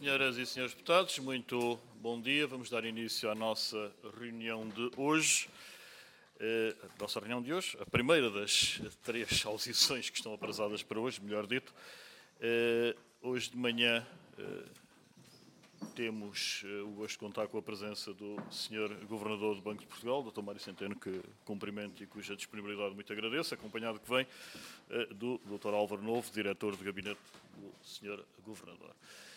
Senhoras e senhores deputados, muito bom dia. Vamos dar início à nossa reunião de hoje. A primeira das 3 audições que estão aprazadas para hoje, melhor dito. Hoje de manhã temos o gosto de contar com a presença do Sr. Governador do Banco de Portugal, Dr. Mário Centeno, que cumprimento e cuja disponibilidade muito agradeço, acompanhado que vem do Dr. Álvaro Novo, Diretor de Gabinete do Sr. Governador.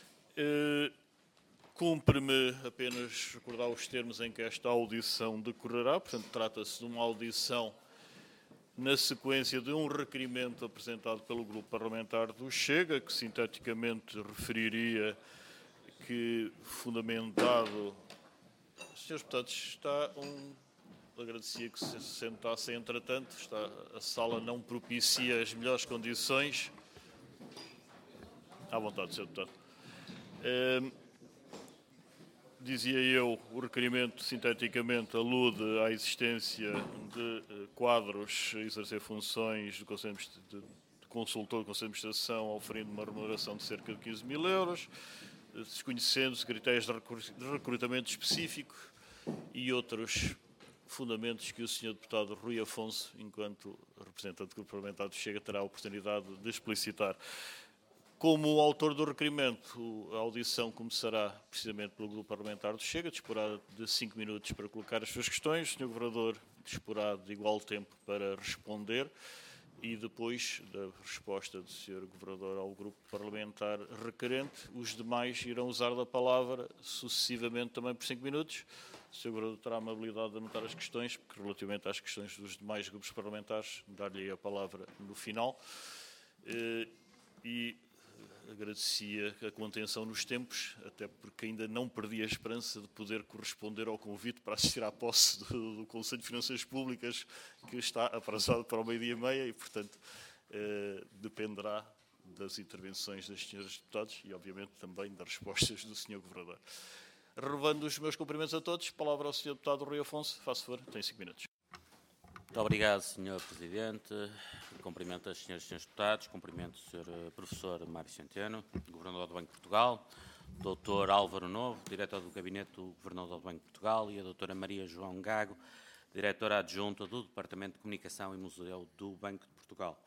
Cumpre-me apenas recordar os termos em que esta audição decorrerá. Portanto, trata-se de uma audição na sequência de um requerimento apresentado pelo Grupo Parlamentar do Chega, que sinteticamente referiria que, fundamentado... Senhores deputados, agradecia que se sentassem entretanto. A sala não propicia as melhores condições. À vontade, Sr. Deputado. Dizia eu, o requerimento sinteticamente alude à existência de quadros a exercer funções do Conselho de consultor do Conselho de Administração, oferindo uma remuneração de cerca de 15 mil euros, desconhecendo-se critérios de recrutamento específico e outros fundamentos que o Sr. Deputado Rui Afonso, enquanto representante do Grupo Parlamentar do Chega, terá a oportunidade de explicitar. Como autor do requerimento, a audição começará precisamente pelo Grupo Parlamentar do Chega, disporá de 5 minutos para colocar as suas questões, o Sr. Governador disporá de igual tempo para responder e depois da resposta do Sr. Governador ao Grupo Parlamentar requerente, os demais irão usar da palavra sucessivamente também por 5 minutos. O Sr. Governador terá a amabilidade de anotar as questões, porque relativamente às questões dos demais grupos parlamentares, dar-lhe a palavra no final. Agradecia a contenção nos tempos, até porque ainda não perdi a esperança de poder corresponder ao convite para assistir à posse do Conselho de Finanças Públicas, que está atrasado para o 12h30 e, portanto, dependerá das intervenções das senhoras deputadas e, obviamente, também das respostas do Sr. Governador. Renovando os meus cumprimentos a todos, palavra ao Sr. Deputado Rui Afonso. Faça favor, tem 5 minutos. Muito obrigado, Sr. Presidente. Cumprimento as senhoras e senhores deputados, cumprimento o Sr. Professor Mário Centeno, Governador do Banco de Portugal, Dr. Álvaro Novo, Diretor do Gabinete do Governador do Banco de Portugal e a Dra. Maria João Gago, Diretora Adjunta do Departamento de Comunicação e Museu do Banco de Portugal.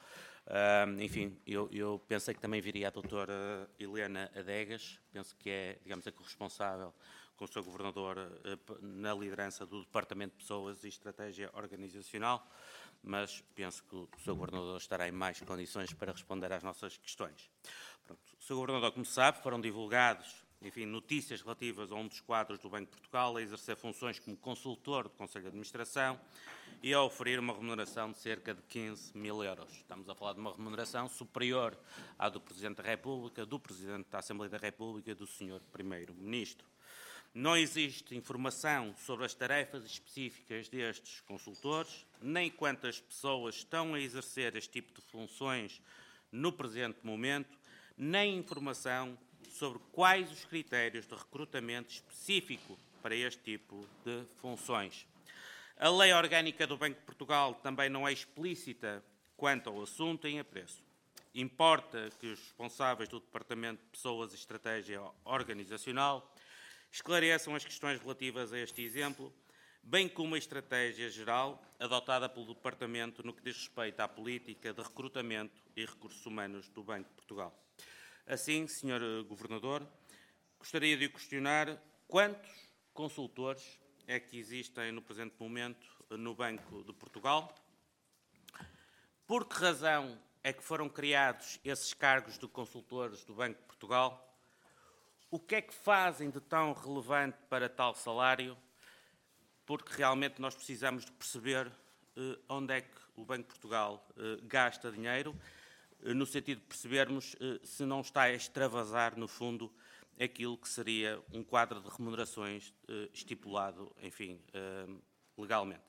Eu pensei que também viria a Dra. Helena Adegas, penso que é, digamos, a corresponsável com o Sr. Governador na liderança do Departamento de Pessoas e Estratégia Organizacional, mas penso que o Sr. Governador estará em mais condições para responder às nossas questões. Pronto, o Sr. Governador, como sabe, foram divulgados, notícias relativas a um dos quadros do Banco de Portugal a exercer funções como consultor do Conselho de Administração e a oferir uma remuneração de cerca de 15 mil euros. Estamos a falar de uma remuneração superior à do Presidente da República, do Presidente da Assembleia da República e do Sr. Primeiro-Ministro. Não existe informação sobre as tarefas específicas destes consultores, nem quantas pessoas estão a exercer este tipo de funções no presente momento, nem informação sobre quais os critérios de recrutamento específico para este tipo de funções. A Lei Orgânica do Banco de Portugal também não é explícita quanto ao assunto em apreço. Importa que os responsáveis do Departamento de Pessoas e Estratégia Organizacional esclareçam as questões relativas a este exemplo, bem como a estratégia geral adotada pelo Departamento no que diz respeito à política de recrutamento e recursos humanos do Banco de Portugal. Assim, Sr. Governador, gostaria de o questionar quantos consultores é que existem no presente momento no Banco de Portugal, por que razão é que foram criados esses cargos de consultores do Banco de Portugal, o que é que fazem de tão relevante para tal salário, porque realmente nós precisamos de perceber onde é que o Banco de Portugal gasta dinheiro, no sentido de percebermos se não está a extravasar, no fundo, aquilo que seria um quadro de remunerações estipulado, legalmente.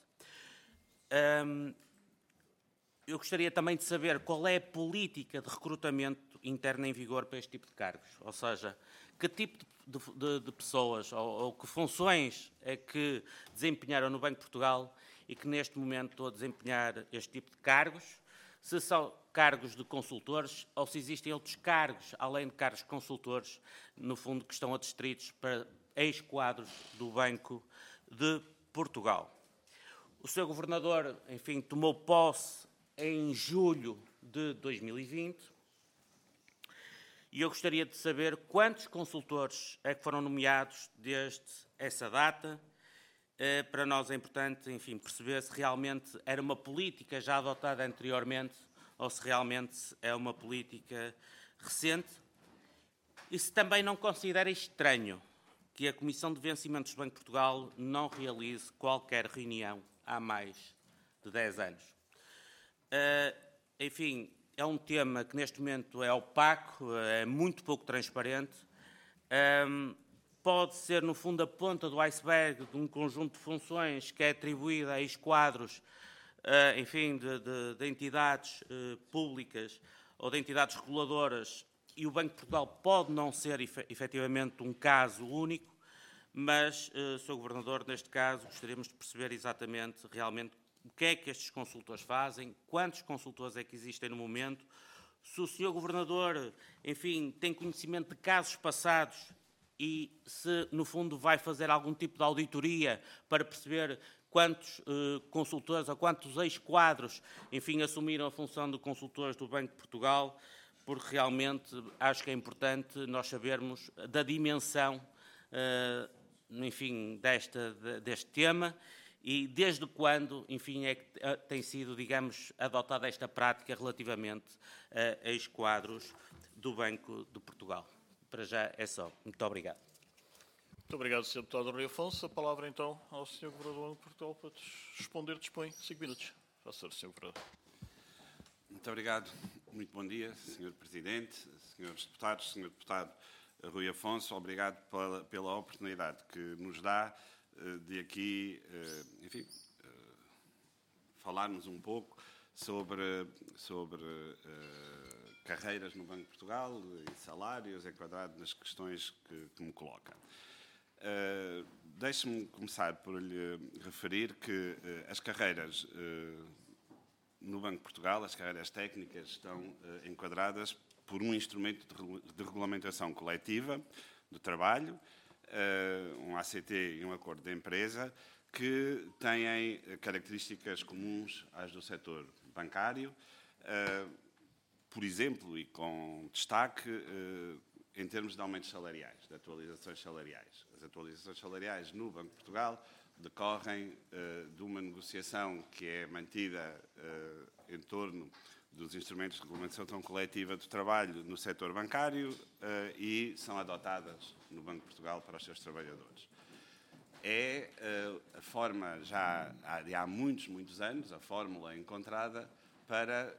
Eu gostaria também de saber qual é a política de recrutamento interna em vigor para este tipo de cargos, ou seja, que tipo de pessoas ou que funções é que desempenharam no Banco de Portugal e que neste momento estão a desempenhar este tipo de cargos, se são cargos de consultores ou se existem outros cargos, além de cargos consultores, no fundo, que estão adstritos para ex-quadros do Banco de Portugal. O Sr. Governador, enfim, tomou posse em julho de 2020 e eu gostaria de saber quantos consultores é que foram nomeados desde essa data. Para nós é importante, enfim, perceber se realmente era uma política já adotada anteriormente ou se realmente é uma política recente. E se também não considera estranho que a Comissão de Vencimentos do Banco de Portugal não realize qualquer reunião há mais de 10 anos. Enfim, é um tema que neste momento é opaco, é muito pouco transparente. Pode ser, no fundo, a ponta do iceberg de um conjunto de funções que é atribuída a ex-quadros, enfim, de entidades públicas ou de entidades reguladoras, e o Banco de Portugal pode não ser efetivamente um caso único, mas, Sr. Governador, neste caso, gostaríamos de perceber exatamente, realmente, o que é que estes consultores fazem, quantos consultores é que existem no momento, se o Sr. Governador, enfim, tem conhecimento de casos passados e se, no fundo, vai fazer algum tipo de auditoria para perceber quantos consultores ou quantos ex-quadros, enfim, assumiram a função de consultores do Banco de Portugal, porque realmente acho que é importante nós sabermos da dimensão, enfim, deste tema e desde quando, enfim, é que tem sido, digamos, adotada esta prática relativamente a ex-quadros do Banco de Portugal. Para já é só. Muito obrigado. Muito obrigado, Sr. Deputado Rui Afonso. A palavra, então, ao Sr. Governador de Portugal para responder. Dispõe 5 minutos. Faça, Sr. Governador. Muito obrigado. Muito bom dia, Sr. Presidente, Srs. Deputados, Sr. Deputado Rui Afonso. Obrigado pela oportunidade que nos dá de aqui, enfim, falarmos um pouco sobre carreiras no Banco de Portugal e salários, enquadrado nas questões que me coloca. Deixe-me começar por lhe referir que as carreiras no Banco de Portugal, as carreiras técnicas, estão enquadradas por um instrumento de regulamentação coletiva do trabalho, um ACT e um acordo de empresa, que têm características comuns às do setor bancário, por exemplo, e com destaque em termos de aumentos salariais, de atualizações salariais. As atualizações salariais no Banco de Portugal decorrem de uma negociação que é mantida em torno dos instrumentos de regulamentação coletiva do trabalho no setor bancário e são adotadas no Banco de Portugal para os seus trabalhadores. É a forma, já há muitos anos, a fórmula encontrada para,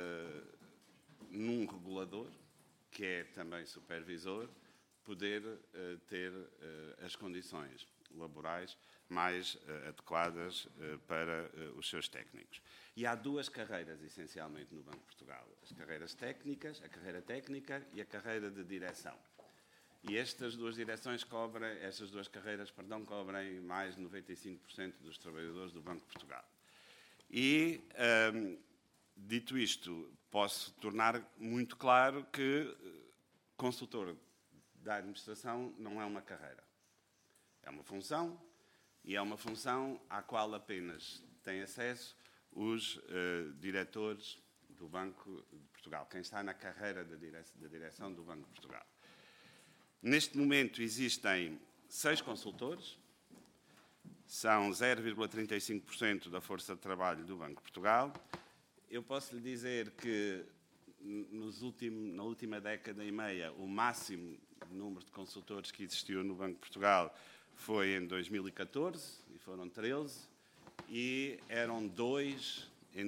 num regulador, que é também supervisor, poder ter as condições laborais mais adequadas para os seus técnicos. E há duas carreiras, essencialmente, no Banco de Portugal. As carreiras técnicas, a carreira técnica e a carreira de direção. E estas duas carreiras cobrem mais de 95% dos trabalhadores do Banco de Portugal. E, dito isto, posso tornar muito claro que consultor da administração não é uma carreira. É uma função, e é uma função à qual apenas têm acesso os diretores do Banco de Portugal, quem está na carreira da direção do Banco de Portugal. Neste momento existem 6 consultores, são 0,35% da força de trabalho do Banco de Portugal. Eu posso lhe dizer que na última década e meia o máximo número de consultores que existiu no Banco de Portugal foi em 2014, e foram 13, e eram 2 em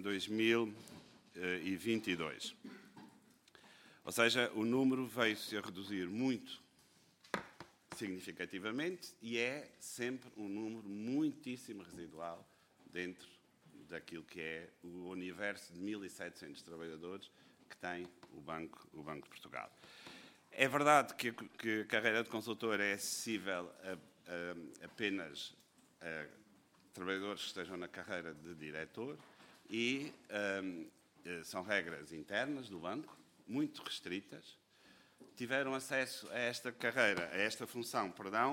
2022. Ou seja, o número veio-se a reduzir muito significativamente e é sempre um número muitíssimo residual dentro daquilo que é o universo de 1.700 trabalhadores que tem o Banco de Portugal. É verdade que a carreira de consultor é acessível apenas a trabalhadores que estejam na carreira de diretor e são regras internas do banco, muito restritas. Tiveram acesso a esta carreira, a esta função,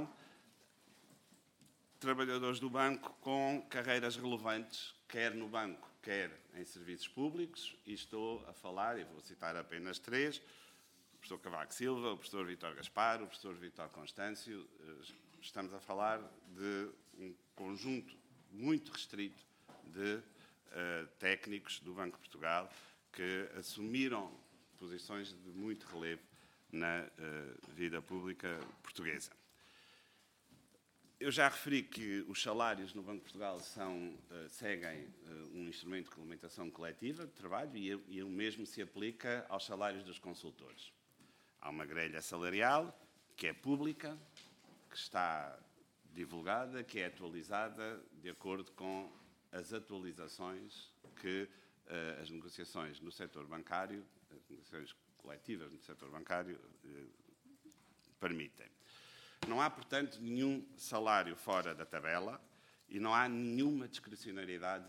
trabalhadores do banco com carreiras relevantes, quer no banco, quer em serviços públicos, e estou a falar, e vou citar apenas 3, o professor Cavaco Silva, o professor Vítor Gaspar, o professor Vítor Constâncio. Estamos a falar de um conjunto muito restrito de técnicos do Banco de Portugal que assumiram posições de muito relevo na vida pública portuguesa. Eu já referi que os salários no Banco de Portugal seguem um instrumento de regulamentação coletiva de trabalho e o mesmo se aplica aos salários dos consultores. Há uma grelha salarial que é pública, que está divulgada, que é atualizada de acordo com as atualizações que as negociações no setor bancário, as negociações coletivas no setor bancário permitem. Não há, portanto, nenhum salário fora da tabela e não há nenhuma discricionariedade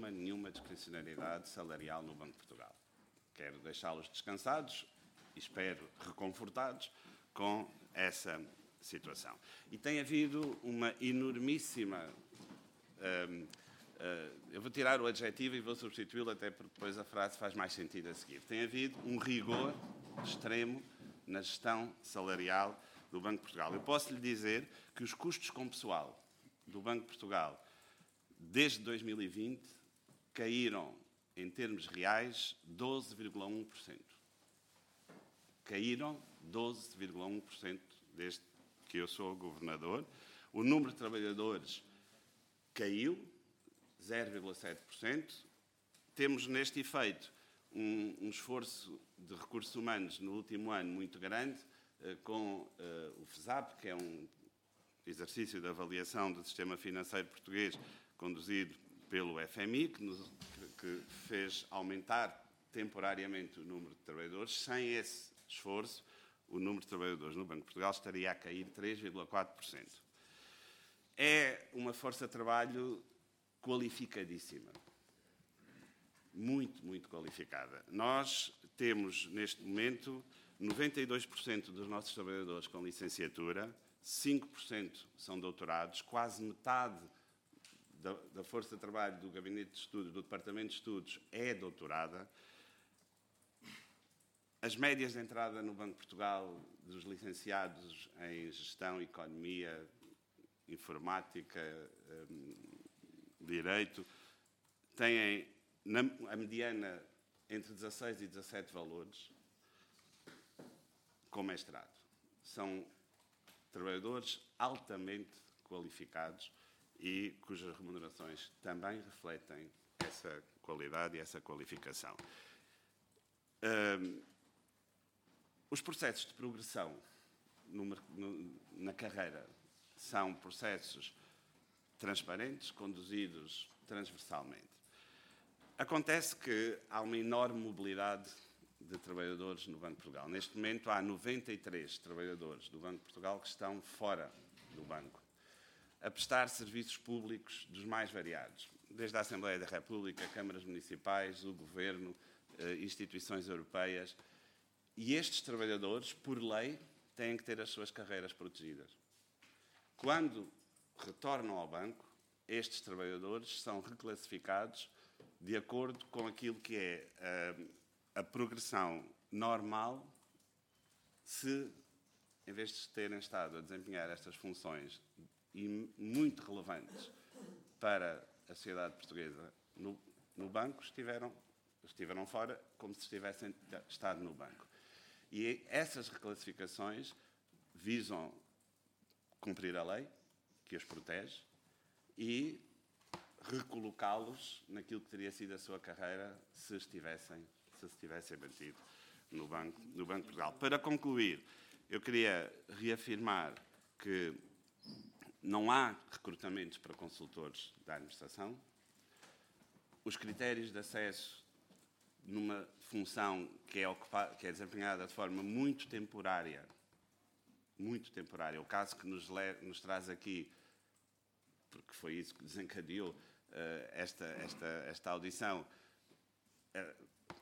salarial no Banco de Portugal. Quero deixá-los descansados e espero reconfortados com essa situação. E tem havido uma enormíssima... eu vou tirar o adjetivo e vou substituí-lo, até porque depois a frase faz mais sentido a seguir. Tem havido um rigor extremo na gestão salarial do Banco de Portugal. Eu posso lhe dizer que os custos com pessoal do Banco de Portugal, desde 2020, caíram, em termos reais, 12,1%. Caíram 12,1% desde que eu sou governador. O número de trabalhadores caiu 0,7%. Temos, neste efeito, um esforço de recursos humanos no último ano muito grande, com o FESAP, que é um exercício de avaliação do sistema financeiro português conduzido pelo FMI, que fez aumentar temporariamente o número de trabalhadores. Sem esse esforço, o número de trabalhadores no Banco de Portugal estaria a cair 3,4%. É uma força de trabalho qualificadíssima. Muito, muito qualificada. Nós temos, neste momento, 92% dos nossos trabalhadores com licenciatura, 5% são doutorados, quase metade da força de trabalho do Gabinete de Estudos, do Departamento de Estudos, é doutorada. As médias de entrada no Banco de Portugal dos licenciados em Gestão, Economia, Informática, Direito, têm a mediana entre 16 e 17 valores, com mestrado. São trabalhadores altamente qualificados e cujas remunerações também refletem essa qualidade e essa qualificação. Os processos de progressão na carreira são processos transparentes, conduzidos transversalmente. Acontece que há uma enorme mobilidade de trabalhadores no Banco de Portugal. Neste momento, há 93 trabalhadores do Banco de Portugal que estão fora do banco, a prestar serviços públicos dos mais variados, desde a Assembleia da República, câmaras municipais, o Governo, instituições europeias. E estes trabalhadores, por lei, têm que ter as suas carreiras protegidas. Quando retornam ao banco, estes trabalhadores são reclassificados de acordo com aquilo que é a progressão normal, se, em vez de terem estado a desempenhar estas funções e muito relevantes para a sociedade portuguesa no banco, estiveram fora como se tivessem estado no banco. E essas reclassificações visam cumprir a lei, que os protege, e recolocá-los naquilo que teria sido a sua carreira se se tivessem mantido no Banco de Portugal. Para concluir, eu queria reafirmar que não há recrutamentos para consultores da administração. Os critérios de acesso numa função que é desempenhada de forma muito temporária, o caso que nos traz aqui, porque foi isso que desencadeou esta audição,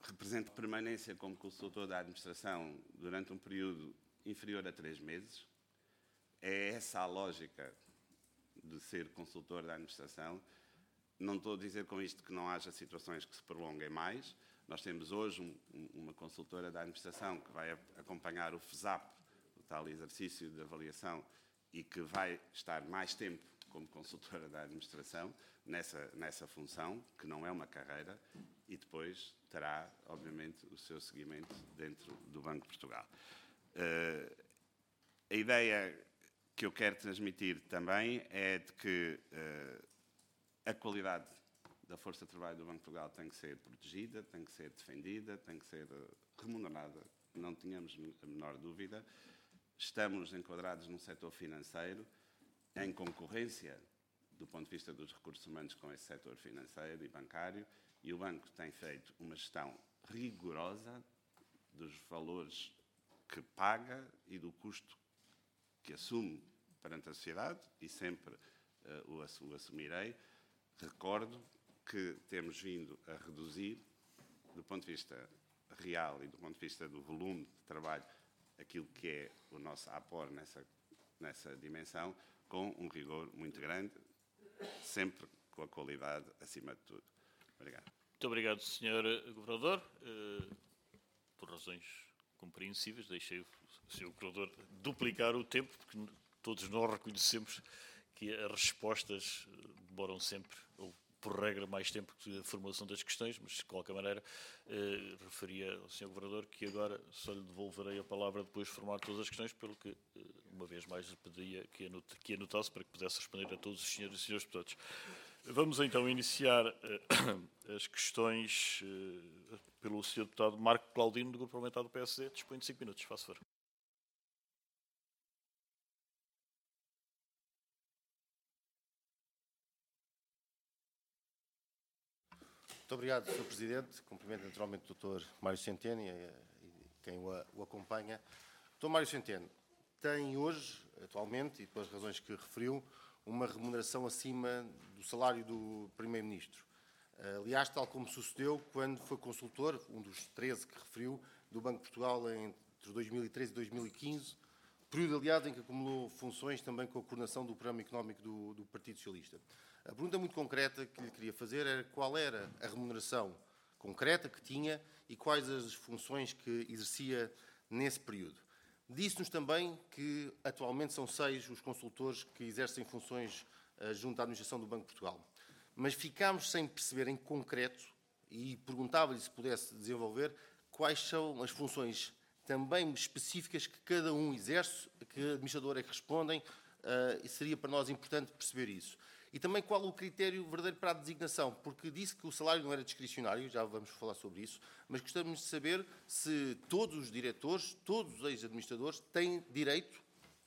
representa permanência como consultor da administração durante um período inferior a 3 meses. É essa a lógica de ser consultor da administração. Não estou a dizer com isto que não haja situações que se prolonguem mais. Nós temos hoje uma consultora da administração que vai acompanhar o FESAP, o tal exercício de avaliação, e que vai estar mais tempo como consultora da administração nessa função, que não é uma carreira, e depois terá, obviamente, o seu seguimento dentro do Banco de Portugal. A ideia que eu quero transmitir também é de que a qualidade da força de trabalho do Banco de Portugal tem que ser protegida, tem que ser defendida, tem que ser remunerada, não tínhamos a menor dúvida. Estamos enquadrados num setor financeiro em concorrência do ponto de vista dos recursos humanos com esse setor financeiro e bancário, e o banco tem feito uma gestão rigorosa dos valores que paga e do custo que assume perante a sociedade, e sempre o assumirei. Recordo que temos vindo a reduzir, do ponto de vista real e do ponto de vista do volume de trabalho, aquilo que é o nosso apor nessa dimensão, com um rigor muito grande, sempre com a qualidade acima de tudo. Obrigado. Muito obrigado, Sr. Governador. Por razões compreensíveis, deixei o Sr. Governador duplicar o tempo, porque todos nós reconhecemos que as respostas demoram sempre, ou por regra, mais tempo que a formulação das questões, mas, de qualquer maneira, referia ao Sr. Governador que agora só lhe devolverei a palavra depois de formar todas as questões, pelo que, uma vez mais, lhe pediria que anotasse para que pudesse responder a todos os senhores e senhores deputados. Vamos então iniciar as questões pelo Sr. Deputado Marco Claudino, do Grupo Parlamentar do PSD. Dispõe de 5 minutos, faça favor. Muito obrigado, Sr. Presidente. Cumprimento naturalmente o Dr. Mário Centeno e quem o acompanha. Dr. Mário Centeno tem hoje, atualmente, e pelas razões que referiu, uma remuneração acima do salário do Primeiro-Ministro. Aliás, tal como sucedeu quando foi consultor, um dos 13 que referiu, do Banco de Portugal entre 2013 e 2015, período, aliás, em que acumulou funções também com a coordenação do programa económico do Partido Socialista. A pergunta muito concreta que lhe queria fazer era qual era a remuneração concreta que tinha e quais as funções que exercia nesse período. Disse-nos também que atualmente são 6 os consultores que exercem funções junto à administração do Banco de Portugal. Mas ficámos sem perceber em concreto, e perguntava-lhe se pudesse desenvolver, quais são as funções também específicas que cada um exerce, que administrador é que respondem, e seria para nós importante perceber isso. E também qual o critério verdadeiro para a designação, porque disse que o salário não era discricionário, já vamos falar sobre isso, mas gostamos de saber se todos os diretores, todos os ex-administradores têm direito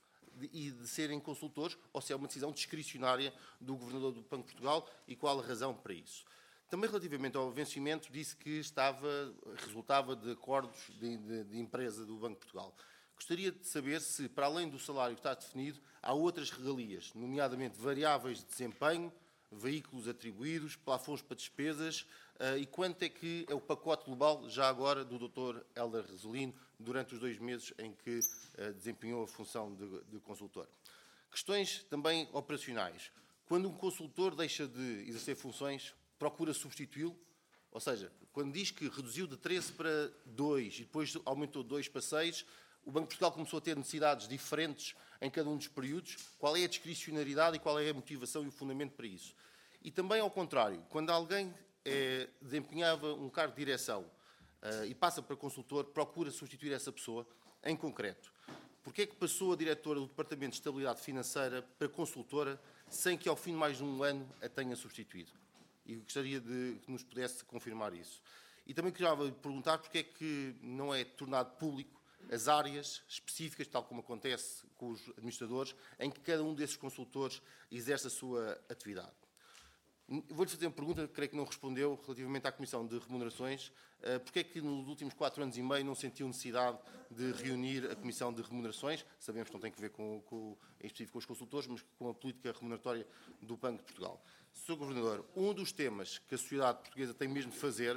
de serem consultores ou se é uma decisão discricionária do Governador do Banco de Portugal e qual a razão para isso. Também relativamente ao vencimento, disse que resultava de acordos de empresa do Banco de Portugal. Gostaria de saber se, para além do salário que está definido, há outras regalias, nomeadamente variáveis de desempenho, veículos atribuídos, plafons para despesas, e quanto é que é o pacote global, já agora, do Dr. Hélder Rosolino, durante os 2 meses em que desempenhou a função de consultor. Questões também operacionais. Quando um consultor deixa de exercer funções, procura substituí-lo? Ou seja, quando diz que reduziu de 13 para 2 e depois aumentou de 2 para 6, o Banco de Portugal começou a ter necessidades diferentes em cada um dos períodos. Qual é a discricionariedade e qual é a motivação e o fundamento para isso? E também ao contrário, quando alguém desempenhava um cargo de direção e passa para consultor, procura substituir essa pessoa em concreto. Porquê é que passou a diretora do Departamento de Estabilidade Financeira para consultora sem que ao fim de mais de um ano a tenha substituído? E gostaria de que nos pudesse confirmar isso. E também queria perguntar porque é que não é tornado público as áreas específicas, tal como acontece com os administradores, em que cada um desses consultores exerce a sua atividade. Vou-lhe fazer uma pergunta que creio que não respondeu relativamente à Comissão de Remunerações. Porque é que nos últimos 4 anos e meio não sentiu necessidade de reunir a Comissão de Remunerações? Sabemos que não tem que ver em específico com os consultores, mas com a política remuneratória do Banco de Portugal. Sr. Governador, um dos temas que a sociedade portuguesa tem mesmo de fazer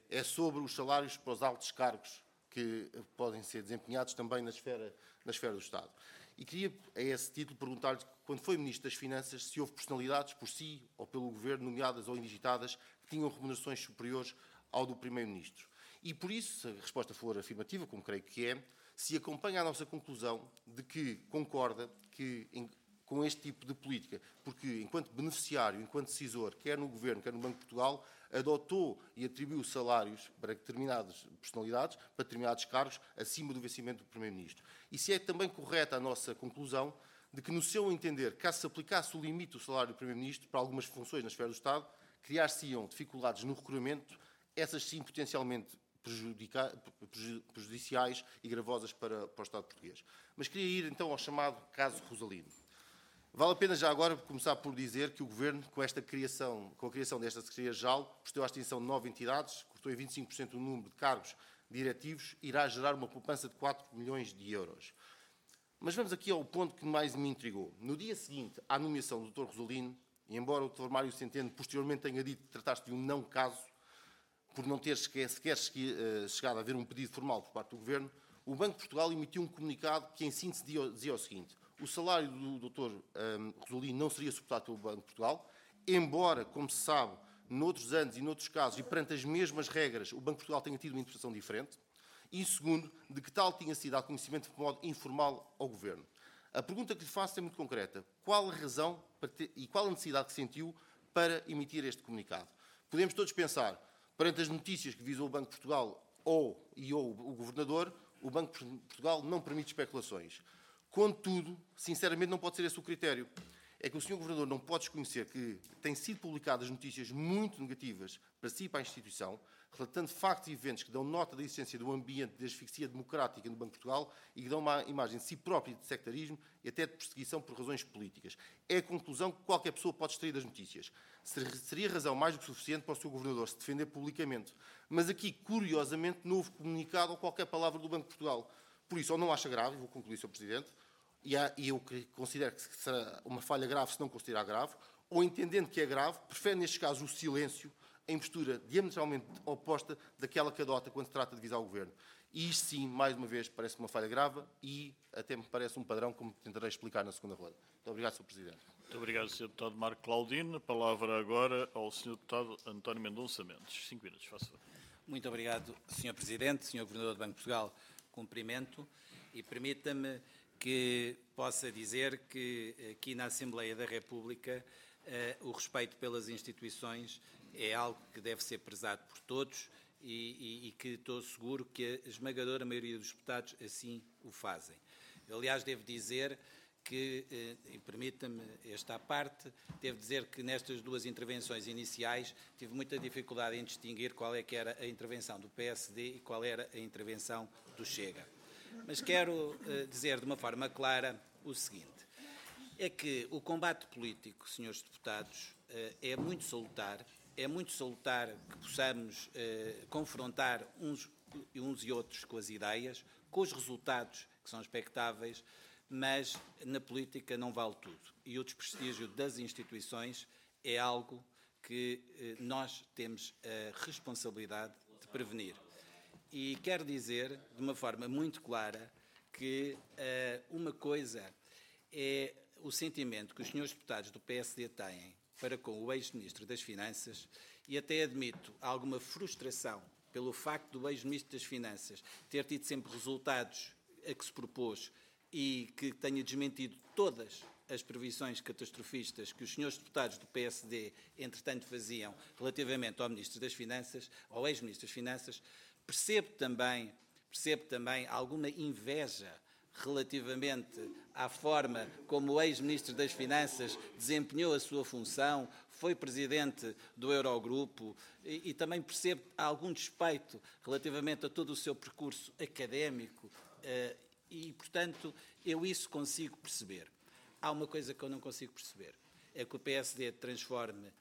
é sobre os salários para os altos cargos que podem ser desempenhados também na esfera do Estado. E queria, a esse título, perguntar-lhe, quando foi Ministro das Finanças, se houve personalidades, por si ou pelo Governo, nomeadas ou indigitadas, que tinham remunerações superiores ao do Primeiro-Ministro. E, por isso, se a resposta for afirmativa, como creio que é, se acompanha a nossa conclusão de que concorda que, com este tipo de política, porque, enquanto beneficiário, enquanto decisor, quer no Governo, quer no Banco de Portugal, adotou e atribuiu salários para determinadas personalidades, para determinados cargos, acima do vencimento do Primeiro-Ministro. E se é também correta a nossa conclusão de que, no seu entender, caso se aplicasse o limite do salário do Primeiro-Ministro para algumas funções na esfera do Estado, criar-se-iam dificuldades no recrutamento, essas sim potencialmente prejudiciais e gravosas para o Estado português. Mas queria ir então ao chamado caso Rosalino. Vale a pena já agora começar por dizer que o Governo, com a criação desta Secretaria-Geral, procedeu à extinção de 9 entidades, cortou em 25% o número de cargos diretivos, irá gerar uma poupança de 4 milhões de euros. Mas vamos aqui ao ponto que mais me intrigou. No dia seguinte à nomeação do Dr. Rosalino, e embora o Dr. Mário Centeno posteriormente tenha dito que trataste de um não caso, por não ter sequer chegado a haver um pedido formal por parte do Governo, o Banco de Portugal emitiu um comunicado que, em síntese, dizia o seguinte: o salário do Dr. Rosalino não seria suportado pelo Banco de Portugal, embora, como se sabe, noutros anos e noutros casos, e perante as mesmas regras, o Banco de Portugal tenha tido uma interpretação diferente, e, segundo, de que tal tinha sido dado conhecimento de modo informal ao Governo. A pergunta que lhe faço é muito concreta. Qual a razão e qual a necessidade que sentiu para emitir este comunicado? Podemos todos pensar, perante as notícias que visam o Banco de Portugal ou o Governador, o Banco de Portugal não permite especulações. Contudo, sinceramente, não pode ser esse o critério. É que o Sr. Governador não pode desconhecer que têm sido publicadas notícias muito negativas para si e para a instituição, relatando factos e eventos que dão nota da existência do ambiente de asfixia democrática no Banco de Portugal e que dão uma imagem de si própria de sectarismo e até de perseguição por razões políticas. É a conclusão que qualquer pessoa pode extrair das notícias. Seria razão mais do que suficiente para o Sr. Governador se defender publicamente. Mas aqui, curiosamente, não houve comunicado ou qualquer palavra do Banco de Portugal. Por isso, ou não acha grave, vou concluir, Sr. Presidente, e eu considero que será uma falha grave se não considerar grave, ou entendendo que é grave, prefere nestes casos o silêncio em postura diametralmente oposta daquela que adota quando se trata de visar o Governo. E isto sim, mais uma vez, parece uma falha grave e até me parece um padrão, como tentarei explicar na segunda roda. Muito obrigado, Sr. Presidente. Muito obrigado, Sr. Deputado Marco Claudino. A palavra agora ao Sr. Deputado António Mendonça Mendes. 5 minutos, faça favor. Muito obrigado, Sr. Presidente, Sr. Governador do Banco de Portugal, cumprimento e permita-me que possa dizer que aqui na Assembleia da República o respeito pelas instituições é algo que deve ser prezado por todos e que estou seguro que a esmagadora maioria dos deputados assim o fazem. Eu, aliás, devo dizer que, e permita-me esta parte, devo dizer que nestas duas intervenções iniciais tive muita dificuldade em distinguir qual é que era a intervenção do PSD e qual era a intervenção do Chega. Mas quero dizer de uma forma clara o seguinte: é que o combate político, senhores deputados, é muito salutar que possamos confrontar uns e outros com as ideias, com os resultados que são expectáveis, mas na política não vale tudo. E o desprestígio das instituições é algo que nós temos a responsabilidade de prevenir. E quero dizer, de uma forma muito clara, que uma coisa é o sentimento que os senhores deputados do PSD têm para com o ex-ministro das Finanças, e até admito alguma frustração pelo facto do ex-ministro das Finanças ter tido sempre resultados a que se propôs e que tenha desmentido todas as previsões catastrofistas que os senhores deputados do PSD, entretanto, faziam relativamente ao Ministro das Finanças, ao ex-Ministro das Finanças. Percebo também alguma inveja relativamente à forma como o ex-Ministro das Finanças desempenhou a sua função, foi Presidente do Eurogrupo e também percebo algum despeito relativamente a todo o seu percurso académico e, portanto, eu isso consigo perceber. Há uma coisa que eu não consigo perceber, é que o PSD transforme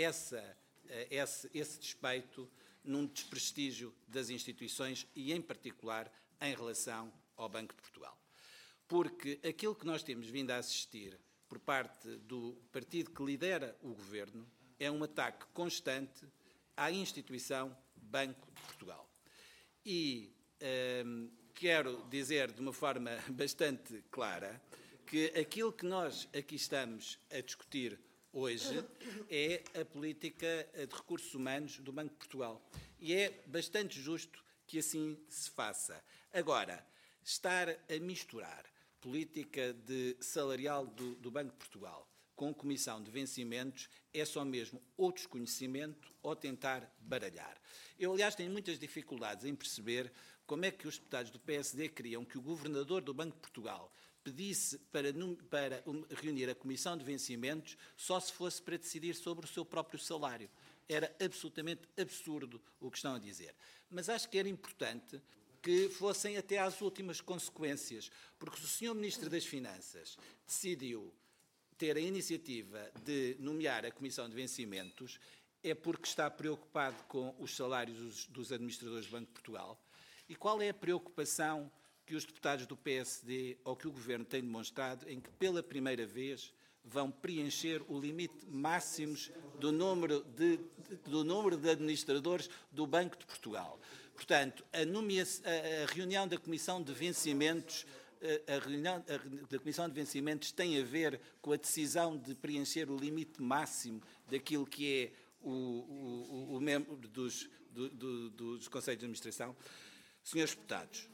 esse despeito num desprestígio das instituições e, em particular, em relação ao Banco de Portugal. Porque aquilo que nós temos vindo a assistir por parte do partido que lidera o Governo é um ataque constante à instituição Banco de Portugal. E quero dizer de uma forma bastante clara que aquilo que nós aqui estamos a discutir hoje é a política de recursos humanos do Banco de Portugal. E é bastante justo que assim se faça. Agora, estar a misturar política salarial do Banco de Portugal com comissão de vencimentos é só mesmo ou desconhecimento ou tentar baralhar. Eu, aliás, tenho muitas dificuldades em perceber como é que os deputados do PSD queriam que o governador do Banco de Portugal pedisse para reunir a comissão de vencimentos só se fosse para decidir sobre o seu próprio salário. Era absolutamente absurdo o que estão a dizer. Mas acho que era importante que fossem até às últimas consequências, porque se o Sr. Ministro das Finanças decidiu ter a iniciativa de nomear a comissão de vencimentos, é porque está preocupado com os salários dos administradores do Banco de Portugal. E qual é a preocupação que os deputados do PSD ou que o Governo tem demonstrado em que, pela primeira vez, vão preencher o limite máximo do número de administradores do Banco de Portugal? Portanto, a reunião da Comissão de Vencimentos, da Comissão de Vencimentos tem a ver com a decisão de preencher o limite máximo daquilo que é o membro dos Conselhos de Administração. Senhores deputados,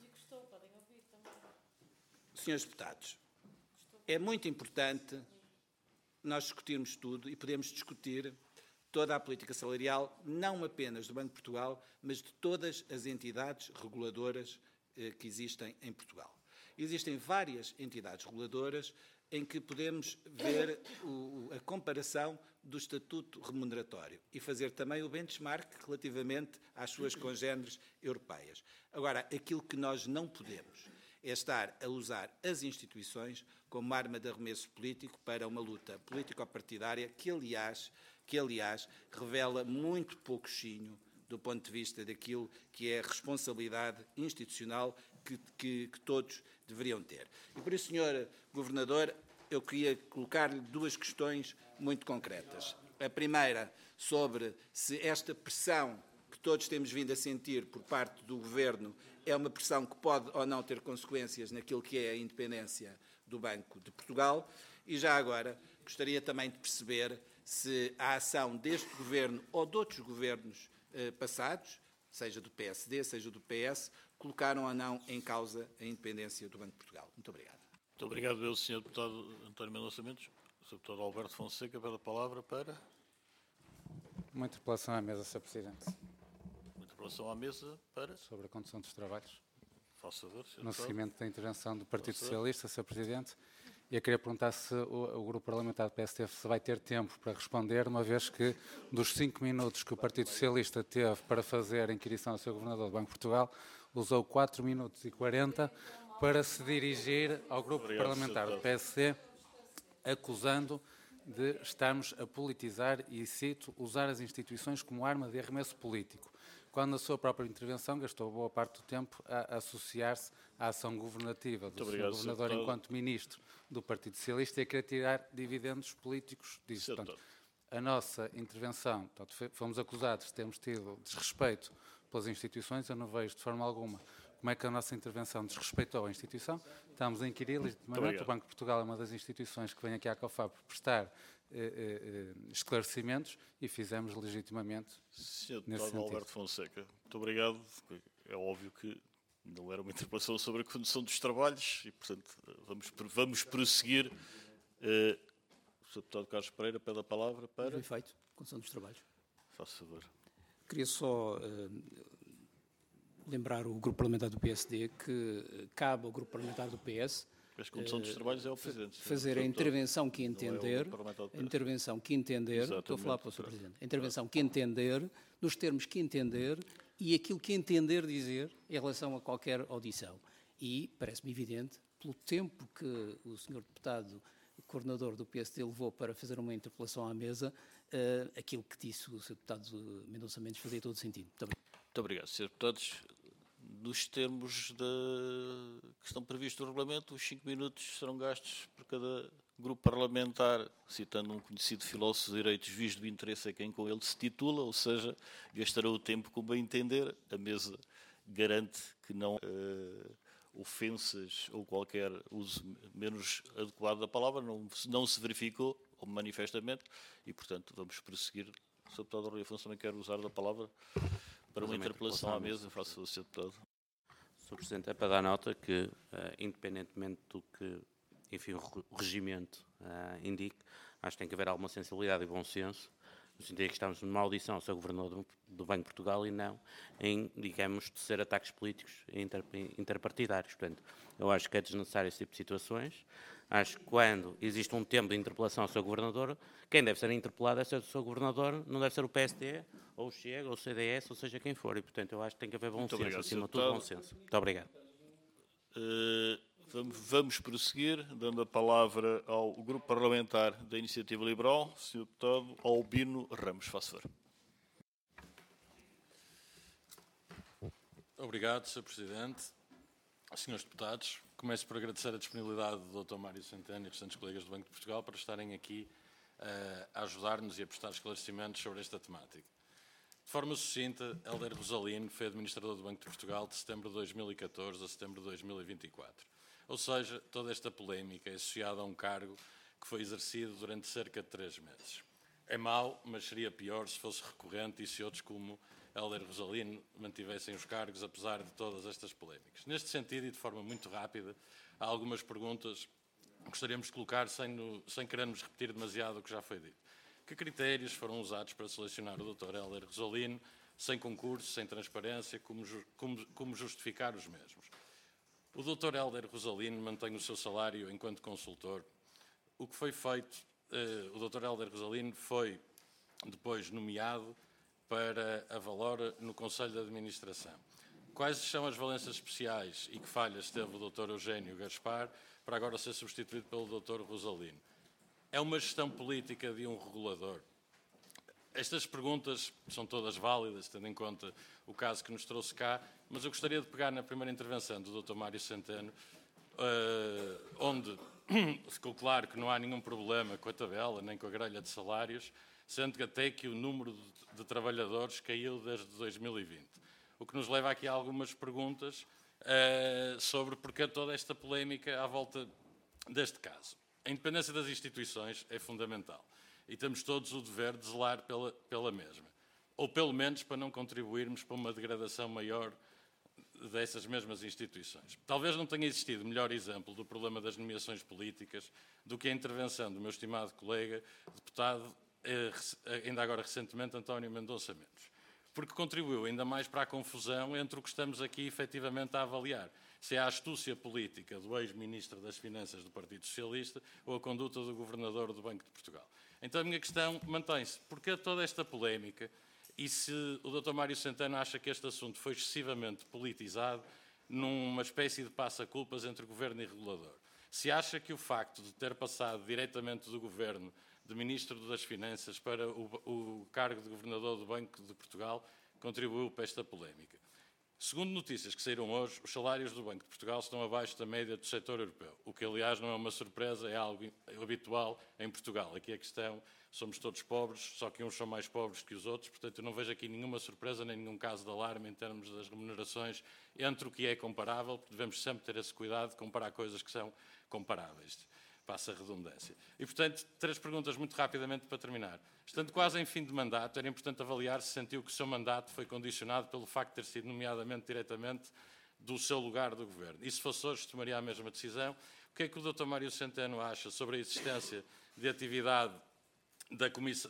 é muito importante nós discutirmos tudo e podemos discutir toda a política salarial, não apenas do Banco de Portugal, mas de todas as entidades reguladoras que existem em Portugal. Existem várias entidades reguladoras em que podemos ver a comparação do estatuto remuneratório e fazer também o benchmark relativamente às suas congêneres europeias. Agora, aquilo que nós não podemos é estar a usar as instituições como arma de arremesso político para uma luta político-partidária que, aliás, revela muito pouco chinho do ponto de vista daquilo que é a responsabilidade institucional que todos deveriam ter. E por isso, Sr. Governador, eu queria colocar-lhe duas questões muito concretas. A primeira, sobre se esta pressão que todos temos vindo a sentir por parte do Governo é uma pressão que pode ou não ter consequências naquilo que é a independência do Banco de Portugal. E já agora, gostaria também de perceber se a ação deste Governo ou de outros governos passados, seja do PSD, seja do PS, colocaram ou não em causa a independência do Banco de Portugal. Muito obrigado. Muito obrigado, Sr. Deputado António Mendonça Mendes. O Sr. Deputado Alberto Fonseca pede a palavra para... Uma interpelação à mesa, Sr. Presidente. Uma interpelação à mesa para... Sobre a condução dos trabalhos. Faça ver, Sr. No seguimento da intervenção do Partido Socialista, Sr. Presidente. E eu queria perguntar se o Grupo Parlamentar do PSD se vai ter tempo para responder, uma vez que dos 5 minutos que o Partido Socialista teve para fazer a inquirição ao Sr. Governador do Banco de Portugal, usou 4 minutos e 40 para se dirigir ao Grupo Parlamentar do PSD, acusando de estarmos a politizar e, cito, usar as instituições como arma de arremesso político, quando na sua própria intervenção gastou boa parte do tempo a associar-se à ação governativa do Sr. Governador enquanto Ministro do Partido Socialista e a querer tirar dividendos políticos disso. Portanto, a nossa intervenção, fomos acusados de termos tido desrespeito pelas instituições, eu não vejo de forma alguma como é que a nossa intervenção desrespeitou a instituição. Estamos a inquirir legitimamente. O Banco de Portugal é uma das instituições que vem aqui à COFAP prestar esclarecimentos e fizemos legitimamente. Sr. Deputado Alberto Fonseca, muito obrigado. É óbvio que não era uma interpelação sobre a condução dos trabalhos e, portanto, vamos prosseguir. O Sr. Deputado Carlos Pereira pede a palavra para... Bem feito, condução dos trabalhos. Faça favor. Queria só lembrar o Grupo Parlamentar do PSD que cabe ao Grupo Parlamentar do PS a condução dos trabalhos é o Presidente. Fazer a intervenção que entender, Exatamente. Estou a falar para o Sr. Presidente, a intervenção que entender, nos termos que entender e aquilo que entender dizer em relação a qualquer audição. E parece-me evidente, pelo tempo que o Sr. Deputado Coordenador do PSD levou para fazer uma interpelação à mesa, aquilo que disse o Sr. Deputado Mendonça Mendes fazia todo sentido. Muito obrigado, Sr. Deputados. Nos termos que estão previstos no regulamento, os 5 minutos serão gastos por cada grupo parlamentar, citando um conhecido filósofo dos direitos, visto do interesse a quem com ele se titula, ou seja, gastará o tempo como bem entender. A mesa garante que não ofensas ou qualquer uso menos adequado da palavra não se verificou manifestamente e, portanto, vamos prosseguir. O Sr. Deputado Rui Afonso também quer usar da palavra para uma interpelação à mesa. Faça o Sr. Deputado. Sr. Presidente, é para dar nota que, independentemente do que, enfim, o regimento indique, acho que tem que haver alguma sensibilidade e bom senso, no sentido que estamos numa audição ao Sr. Governador do Banco de Portugal e não em, digamos, tecer ataques políticos interpartidários. Portanto, eu acho que é desnecessário esse tipo de situações. Acho que quando existe um tempo de interpelação ao Sr. Governador, quem deve ser interpelado deve ser o Sr. Governador, não deve ser o PSD, ou o Chega, ou o CDS, ou seja quem for. E, portanto, eu acho que tem que haver bom senso, acima de tudo, bom senso. Muito obrigado. Vamos prosseguir, dando a palavra ao Grupo Parlamentar da Iniciativa Liberal, Sr. Deputado Albino Ramos. Faça favor. Obrigado, Sr. Presidente. Senhores deputados, começo por agradecer a disponibilidade do Dr. Mário Centeno e restantes colegas do Banco de Portugal para estarem aqui a ajudar-nos e a prestar esclarecimentos sobre esta temática. De forma sucinta, Hélder Rosalino foi administrador do Banco de Portugal de setembro de 2014 a setembro de 2024. Ou seja, toda esta polémica é associada a um cargo que foi exercido durante cerca de 3 meses. É mau, mas seria pior se fosse recorrente e se outros como Hélder Rosalino mantivessem os cargos, apesar de todas estas polémicas. Neste sentido, e de forma muito rápida, há algumas perguntas que gostaríamos de colocar sem querermos repetir demasiado o que já foi dito. Que critérios foram usados para selecionar o Dr. Hélder Rosalino, sem concurso, sem transparência, como justificar os mesmos? O Dr. Hélder Rosalino mantém o seu salário enquanto consultor. O que foi feito, o Dr. Hélder Rosalino foi depois nomeado para a Valora no Conselho de Administração. Quais são as valências especiais e que falhas teve o Dr. Eugênio Gaspar para agora ser substituído pelo Dr. Rosalino? É uma gestão política de um regulador? Estas perguntas são todas válidas, tendo em conta o caso que nos trouxe cá, mas eu gostaria de pegar na primeira intervenção do Dr. Mário Centeno, onde ficou claro que não há nenhum problema com a tabela, nem com a grelha de salários, sendo que até que o número de trabalhadores caiu desde 2020. O que nos leva aqui a algumas perguntas sobre porque toda esta polémica à volta deste caso. A independência das instituições é fundamental e temos todos o dever de zelar pela mesma, ou pelo menos para não contribuirmos para uma degradação maior dessas mesmas instituições. Talvez não tenha existido melhor exemplo do problema das nomeações políticas do que a intervenção do meu estimado colega, deputado, ainda agora recentemente, António Mendonça Mendes, porque contribuiu ainda mais para a confusão entre o que estamos aqui efetivamente a avaliar, se é a astúcia política do ex-ministro das Finanças do Partido Socialista ou a conduta do governador do Banco de Portugal. Então a minha questão mantém-se. Porquê toda esta polémica? E se o Dr. Mário Centeno acha que este assunto foi excessivamente politizado numa espécie de passa-culpas entre governo e regulador? Se acha que o facto de ter passado diretamente do governo de Ministro das Finanças para o cargo de Governador do Banco de Portugal contribuiu para esta polémica? Segundo notícias que saíram hoje, os salários do Banco de Portugal estão abaixo da média do setor europeu, o que, aliás, não é uma surpresa, é algo habitual em Portugal. Aqui a questão, somos todos pobres, só que uns são mais pobres que os outros, portanto, eu não vejo aqui nenhuma surpresa, nem nenhum caso de alarme em termos das remunerações entre o que é comparável, porque devemos sempre ter esse cuidado de comparar coisas que são comparáveis. Passa a redundância. E, portanto, 3 perguntas muito rapidamente para terminar. Estando quase em fim de mandato, era importante avaliar se sentiu que o seu mandato foi condicionado pelo facto de ter sido nomeadamente diretamente do seu lugar do governo. E se fosse hoje, tomaria a mesma decisão. O que é que o Dr. Mário Centeno acha sobre a existência de atividade da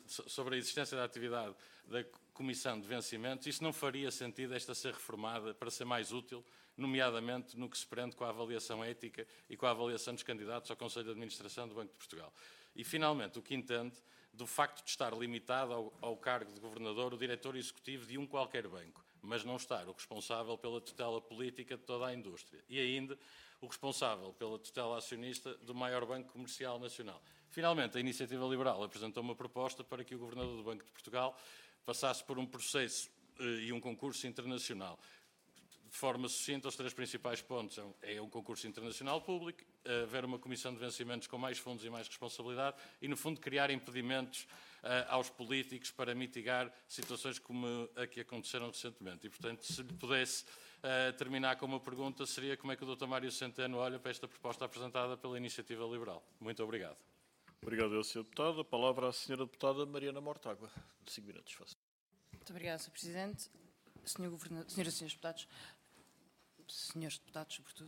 Comissão de Vencimentos? Isso não faria sentido esta ser reformada para ser mais útil, nomeadamente no que se prende com a avaliação ética e com a avaliação dos candidatos ao Conselho de Administração do Banco de Portugal? E, finalmente, o que entende do facto de estar limitado ao cargo de governador o diretor executivo de um qualquer banco, mas não estar o responsável pela tutela política de toda a indústria e ainda o responsável pela tutela acionista do maior banco comercial nacional. Finalmente, a Iniciativa Liberal apresentou uma proposta para que o governador do Banco de Portugal passasse por um processo e um concurso internacional. de forma sucinta, os 3 principais pontos é um concurso internacional público, haver uma comissão de vencimentos com mais fundos e mais responsabilidade e, no fundo, criar impedimentos aos políticos para mitigar situações como a que aconteceram recentemente. E, portanto, se lhe pudesse terminar com uma pergunta, seria como é que o Dr. Mário Centeno olha para esta proposta apresentada pela Iniciativa Liberal. Muito obrigado. Obrigado, Sr. Deputado. A palavra à Sra. Deputada Mariana Mortágua. 5 minutos, faça. Muito obrigada, Sr. Presidente. Sr. Governador, Senhoras e Senhores Deputados, Senhores Deputados, sobretudo,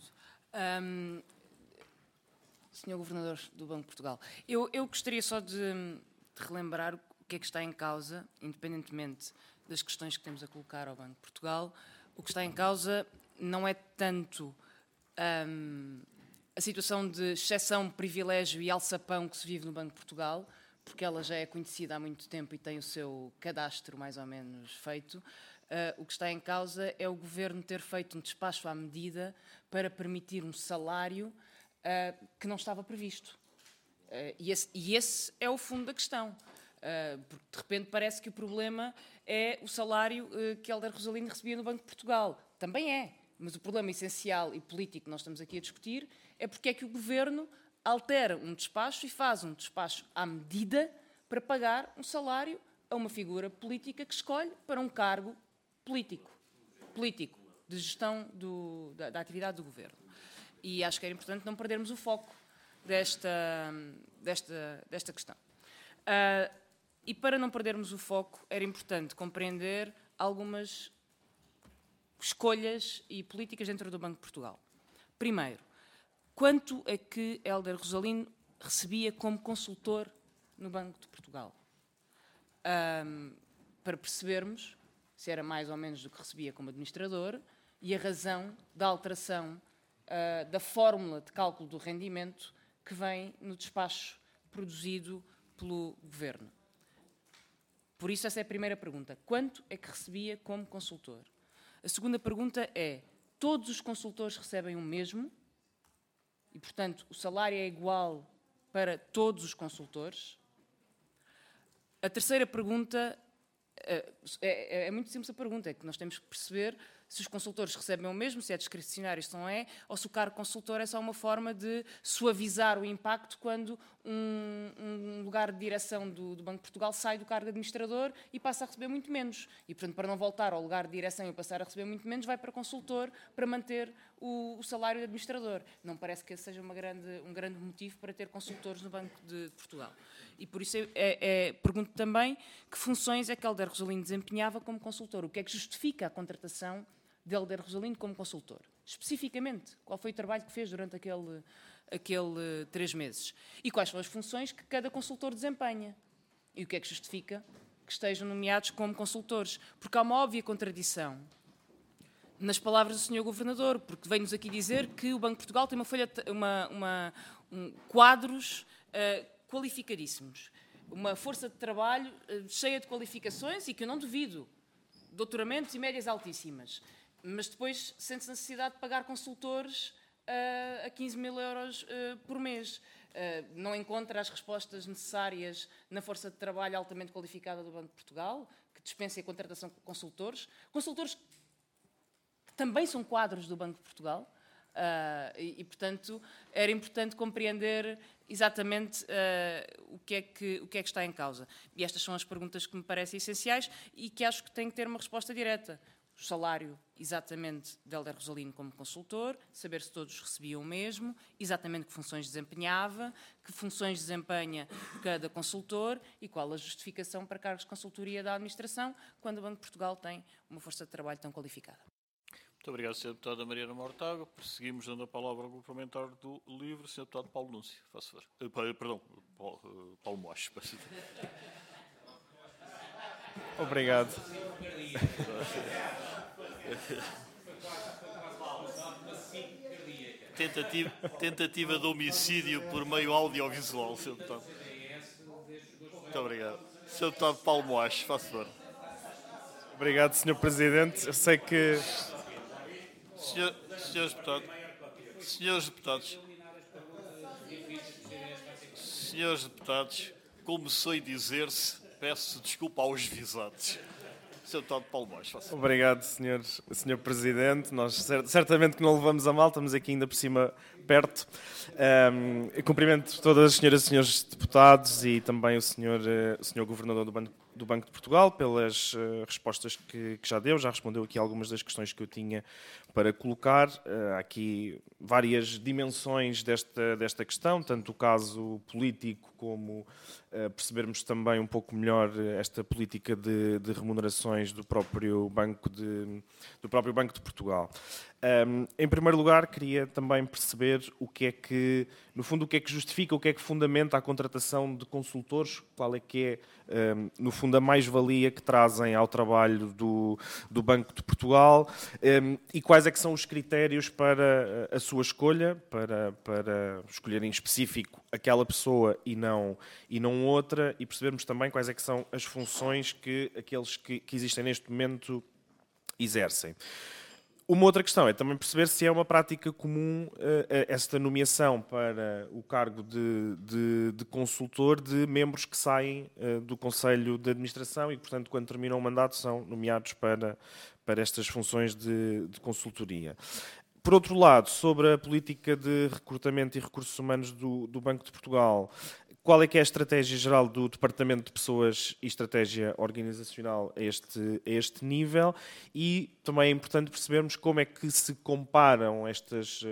Sr. Governador do Banco de Portugal, eu gostaria só de relembrar o que é que está em causa, independentemente das questões que temos a colocar ao Banco de Portugal. O que está em causa não é tanto a situação de exceção, privilégio e alçapão que se vive no Banco de Portugal, porque ela já é conhecida há muito tempo e tem o seu cadastro mais ou menos feito. O que está em causa é o Governo ter feito um despacho à medida para permitir um salário que não estava previsto. E esse é o fundo da questão. Porque, de repente, parece que o problema é o salário que Hélder Rosalino recebia no Banco de Portugal. Também é. Mas o problema essencial e político que nós estamos aqui a discutir é porque é que o Governo altera um despacho e faz um despacho à medida para pagar um salário a uma figura política que escolhe para um cargo político de gestão da atividade do Governo. E acho que era importante não perdermos o foco desta questão. E para não perdermos o foco, era importante compreender algumas escolhas e políticas dentro do Banco de Portugal. Primeiro, quanto é que Hélder Rosalino recebia como consultor no Banco de Portugal? Para percebermos se era mais ou menos do que recebia como administrador e a razão da alteração da fórmula de cálculo do rendimento que vem no despacho produzido pelo Governo. Por isso, essa é a primeira pergunta. Quanto é que recebia como consultor? A segunda pergunta é: todos os consultores recebem o mesmo? E, portanto, o salário é igual para todos os consultores? A terceira pergunta é muito simples a pergunta, é que nós temos que perceber se os consultores recebem o mesmo, se é discricionário, se não é, ou se o cargo consultor é só uma forma de suavizar o impacto quando um lugar de direção do Banco de Portugal sai do cargo de administrador e passa a receber muito menos. E, portanto, para não voltar ao lugar de direção e passar a receber muito menos, vai para consultor para manter o salário de administrador. Não parece que esse seja um grande motivo para ter consultores no Banco de Portugal. E por isso pergunto também que funções é que Hélder Rosalino desempenhava como consultor. O que é que justifica a contratação de Hélder Rosalino como consultor? Especificamente, qual foi o trabalho que fez durante aquele 3 meses? E quais são as funções que cada consultor desempenha? E o que é que justifica que estejam nomeados como consultores? Porque há uma óbvia contradição nas palavras do Sr. Governador, porque vem-nos aqui dizer que o Banco de Portugal tem quadros qualificadíssimos, uma força de trabalho cheia de qualificações e que eu não duvido, doutoramentos e médias altíssimas, mas depois sente-se necessidade de pagar consultores a 15 mil euros por mês. Não encontra as respostas necessárias na força de trabalho altamente qualificada do Banco de Portugal, que dispensa a contratação de consultores que também são quadros do Banco de Portugal. Portanto, era importante compreender exatamente o que é que está em causa. E estas são as perguntas que me parecem essenciais e que acho que têm que ter uma resposta direta. O salário, exatamente, de Hélder Rosalino como consultor, saber se todos recebiam o mesmo, exatamente que funções desempenhava, que funções desempenha cada consultor e qual a justificação para cargos de consultoria da administração, quando o Banco de Portugal tem uma força de trabalho tão qualificada. Muito obrigado, Sra. Deputada Mariana Mortágua. Prosseguimos dando a palavra ao grupo parlamentar do LIVRE, Sr. Deputado Paulo Núncio. Faça favor. Perdão, Paulo Moacho. Obrigado. Tentativa de homicídio por meio audiovisual, Sr. Deputado. Muito obrigado. Sr. Deputado Paulo Moacho, faça favor. Obrigado, Sr. Presidente. Eu sei que... Senhores deputados, como sei dizer-se, peço desculpa aos visados. Sr. Deputado Paulo Baixo. Obrigado, Sr. Presidente. Nós certamente que não levamos a mal, estamos aqui ainda por cima perto. Cumprimento todas as senhoras e senhores deputados e também o Sr. Governador do Banco de Portugal pelas respostas que já deu. Já respondeu aqui algumas das questões que eu tinha para colocar. Há aqui várias dimensões desta questão, tanto o caso político como percebermos também um pouco melhor esta política de remunerações do próprio Banco de Portugal. Em primeiro lugar, queria também perceber o que é que, no fundo, o que é que justifica, o que é que fundamenta a contratação de consultores, qual é que é, no fundo, a mais-valia que trazem ao trabalho do Banco de Portugal e quais é que são os critérios para a sua escolha, para escolher em específico aquela pessoa e não outra, e percebermos também quais é que são as funções que aqueles que existem neste momento exercem. Uma outra questão é também perceber se é uma prática comum esta nomeação para o cargo de consultor de membros que saem do Conselho de Administração e, portanto, quando terminam o mandato, são nomeados para estas funções de consultoria. Por outro lado, sobre a política de recrutamento e recursos humanos do Banco de Portugal, qual é que é a estratégia geral do Departamento de Pessoas e Estratégia Organizacional a este nível? E também é importante percebermos como é que se comparam estas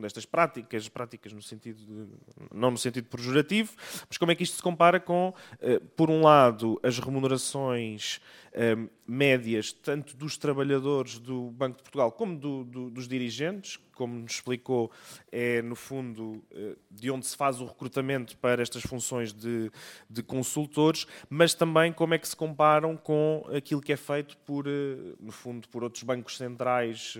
práticas no sentido não no sentido pejorativo, mas como é que isto se compara com, por um lado, as remunerações médias, tanto dos trabalhadores do Banco de Portugal como dos dirigentes, como nos explicou, é, no fundo, de onde se faz o recrutamento para estas funções de consultores, mas também como é que se comparam com aquilo que é feito no fundo, por outros bancos centrais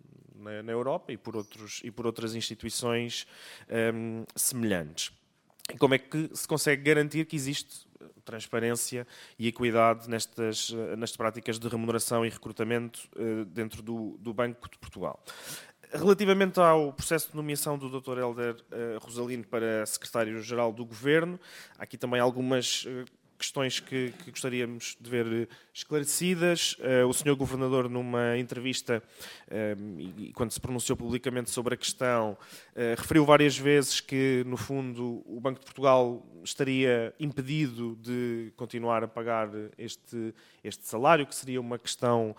na Europa e por outras instituições semelhantes. E como é que se consegue garantir que existe transparência e equidade nestas práticas de remuneração e recrutamento dentro do Banco de Portugal. Relativamente ao processo de nomeação do Dr. Hélder Rosalino para secretário-geral do Governo, há aqui também algumas questões que gostaríamos de ver esclarecidas. O Sr. Governador, numa entrevista, e quando se pronunciou publicamente sobre a questão, referiu várias vezes que, no fundo, o Banco de Portugal estaria impedido de continuar a pagar este salário, que seria uma questão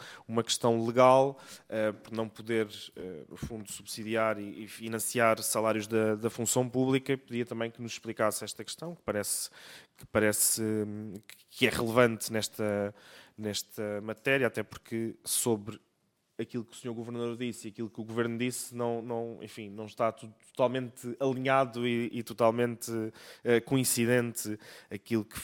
legal, por não poder, no fundo, subsidiar e financiar salários da função pública. Pedia também que nos explicasse esta questão, que parece que é relevante nesta matéria, até porque sobre aquilo que o Sr. Governador disse e aquilo que o Governo disse não está totalmente alinhado e totalmente coincidente aquilo que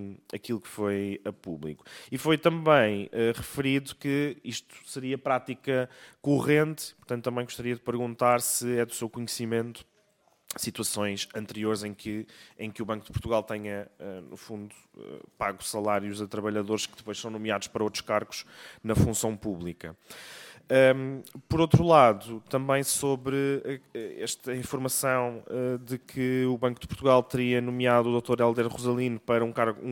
foi a público. E foi também referido que isto seria prática corrente, portanto também gostaria de perguntar se é do seu conhecimento situações anteriores em que o Banco de Portugal tenha, no fundo, pago salários a trabalhadores que depois são nomeados para outros cargos na função pública. Por outro lado, também sobre esta informação de que o Banco de Portugal teria nomeado o Dr. Hélder Rosalino para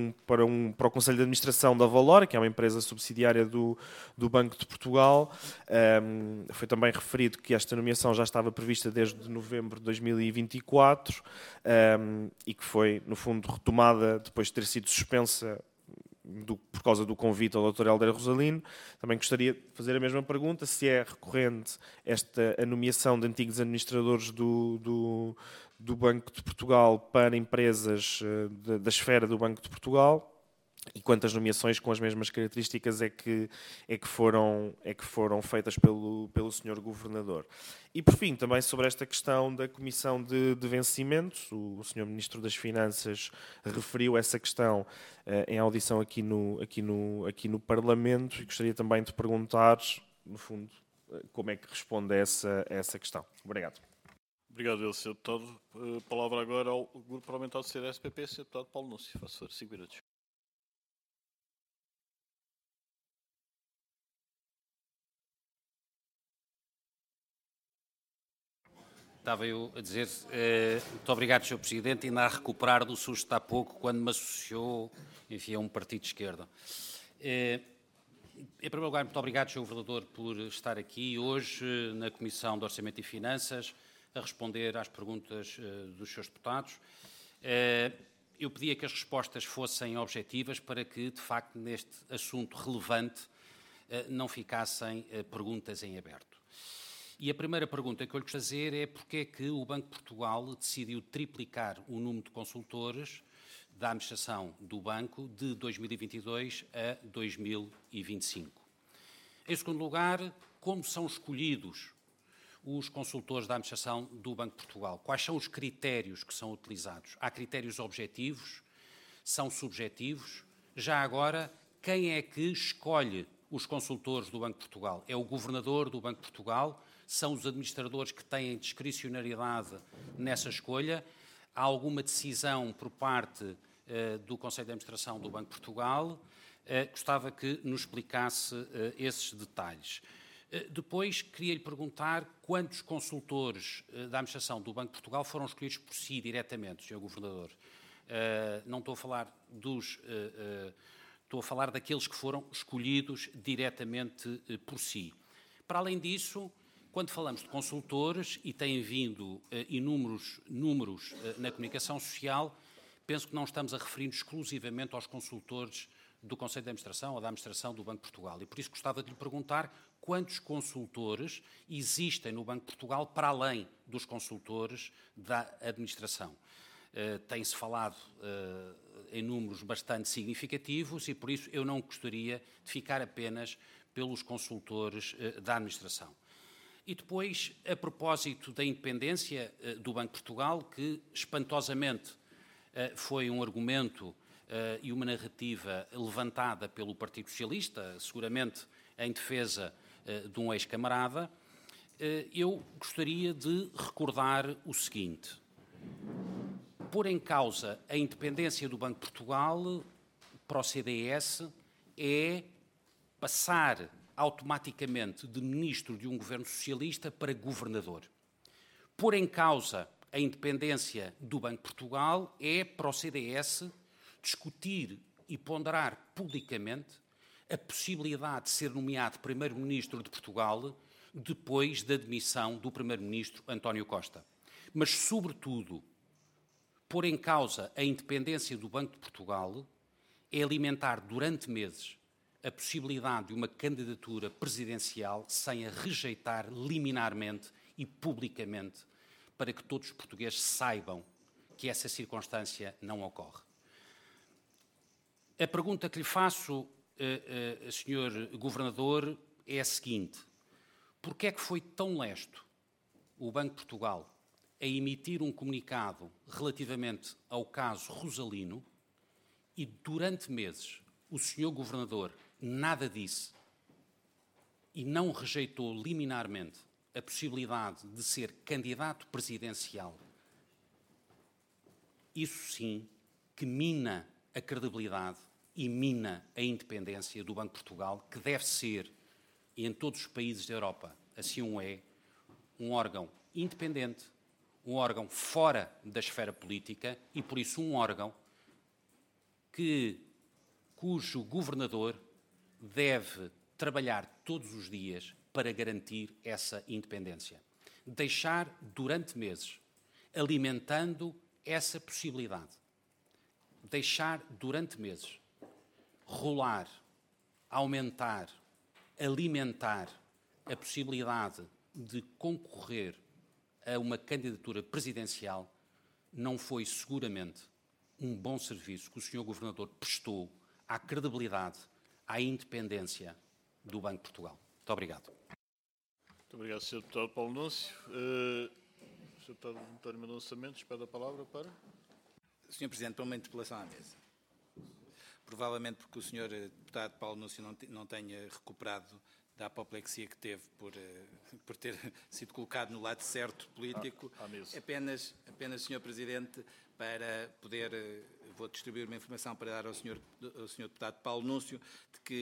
o Conselho de Administração da Valora, que é uma empresa subsidiária do Banco de Portugal. Foi também referido que esta nomeação já estava prevista desde novembro de 2024 e que foi, no fundo, retomada depois de ter sido suspensa por causa do convite ao Dr. Hélder Rosalino. Também gostaria de fazer a mesma pergunta, se é recorrente a nomeação de antigos administradores do Banco de Portugal para empresas da esfera do Banco de Portugal e quantas nomeações com as mesmas características é que foram feitas pelo Sr. Governador. E, por fim, também sobre esta questão da Comissão de Vencimentos, o Sr. Ministro das Finanças referiu essa questão em audição aqui no Parlamento e gostaria também de perguntar, no fundo, como é que responde a essa questão. Obrigado. Obrigado, Sr. Deputado. A palavra agora ao Grupo Parlamentar do CDS-PP, Sr. Deputado Paulo Núncio. Faço 5 minutos. Estava eu a dizer, muito obrigado, Sr. Presidente, ainda a recuperar do susto há pouco, quando me associou, enfim, a um partido de esquerda. Em primeiro lugar, muito obrigado, Sr. Governador, por estar aqui hoje na Comissão de Orçamento e Finanças a responder às perguntas dos seus deputados. Eu pedia que as respostas fossem objetivas para que, de facto, neste assunto relevante, não ficassem perguntas em aberto. E a primeira pergunta que eu lhe gostaria de fazer é porque é que o Banco de Portugal decidiu triplicar o número de consultores da administração do banco de 2022 a 2025. Em segundo lugar, como são escolhidos os consultores da administração do Banco de Portugal? Quais são os critérios que são utilizados? Há critérios objetivos? São subjetivos? Já agora, quem é que escolhe os consultores do Banco de Portugal? É o Governador do Banco de Portugal? São os administradores que têm discricionariedade nessa escolha? Há alguma decisão por parte do Conselho de Administração do Banco de Portugal? Gostava que nos explicasse esses detalhes. Depois, queria-lhe perguntar quantos consultores da administração do Banco de Portugal foram escolhidos por si diretamente, Sr. Governador. Não estou a falar dos... estou a falar daqueles que foram escolhidos diretamente por si. Para além disso, quando falamos de consultores, e têm vindo inúmeros números na comunicação social, penso que não estamos a referir exclusivamente aos consultores do Conselho de Administração ou da Administração do Banco de Portugal. E por isso gostava de lhe perguntar quantos consultores existem no Banco de Portugal para além dos consultores da Administração. Tem-se falado em números bastante significativos e por isso eu não gostaria de ficar apenas pelos consultores da Administração. E depois, a propósito da independência do Banco de Portugal, que espantosamente foi um argumento e uma narrativa levantada pelo Partido Socialista, seguramente em defesa de um ex-camarada, eu gostaria de recordar o seguinte. Pôr em causa a independência do Banco de Portugal para o CDS é passar automaticamente de ministro de um governo socialista para governador. Pôr em causa a independência do Banco de Portugal é, para o CDS, discutir e ponderar publicamente a possibilidade de ser nomeado primeiro-ministro de Portugal depois da demissão do primeiro-ministro António Costa. Mas, sobretudo, pôr em causa a independência do Banco de Portugal é alimentar durante meses a possibilidade de uma candidatura presidencial sem a rejeitar liminarmente e publicamente para que todos os portugueses saibam que essa circunstância não ocorre. A pergunta que lhe faço, Sr. Governador, é a seguinte. Porquê é que foi tão lesto o Banco de Portugal a emitir um comunicado relativamente ao caso Rosalino e durante meses o Sr. Governador nada disse e não rejeitou liminarmente a possibilidade de ser candidato presidencial? Isso sim que mina a credibilidade e mina a independência do Banco de Portugal, que deve ser, e em todos os países da Europa assim o é, um órgão independente, um órgão fora da esfera política e, por isso, um órgão cujo governador deve trabalhar todos os dias para garantir essa independência. Deixar durante meses, alimentando essa possibilidade, deixar durante meses, rolar, aumentar, alimentar a possibilidade de concorrer a uma candidatura presidencial não foi seguramente um bom serviço que o Sr. Governador prestou à credibilidade, à independência do Banco de Portugal. Muito obrigado. Muito obrigado, Sr. Deputado Paulo Núncio. Sr. Deputado António Mendonça Mendes, pede a palavra para... Sr. Presidente, para uma interpelação à mesa. Provavelmente porque o Sr. Deputado Paulo Núncio não tenha recuperado da apoplexia que teve por ter sido colocado no lado certo político. Apenas, Sr. Presidente, para poder... Vou distribuir uma informação para dar ao Sr. Deputado Paulo Núncio, de que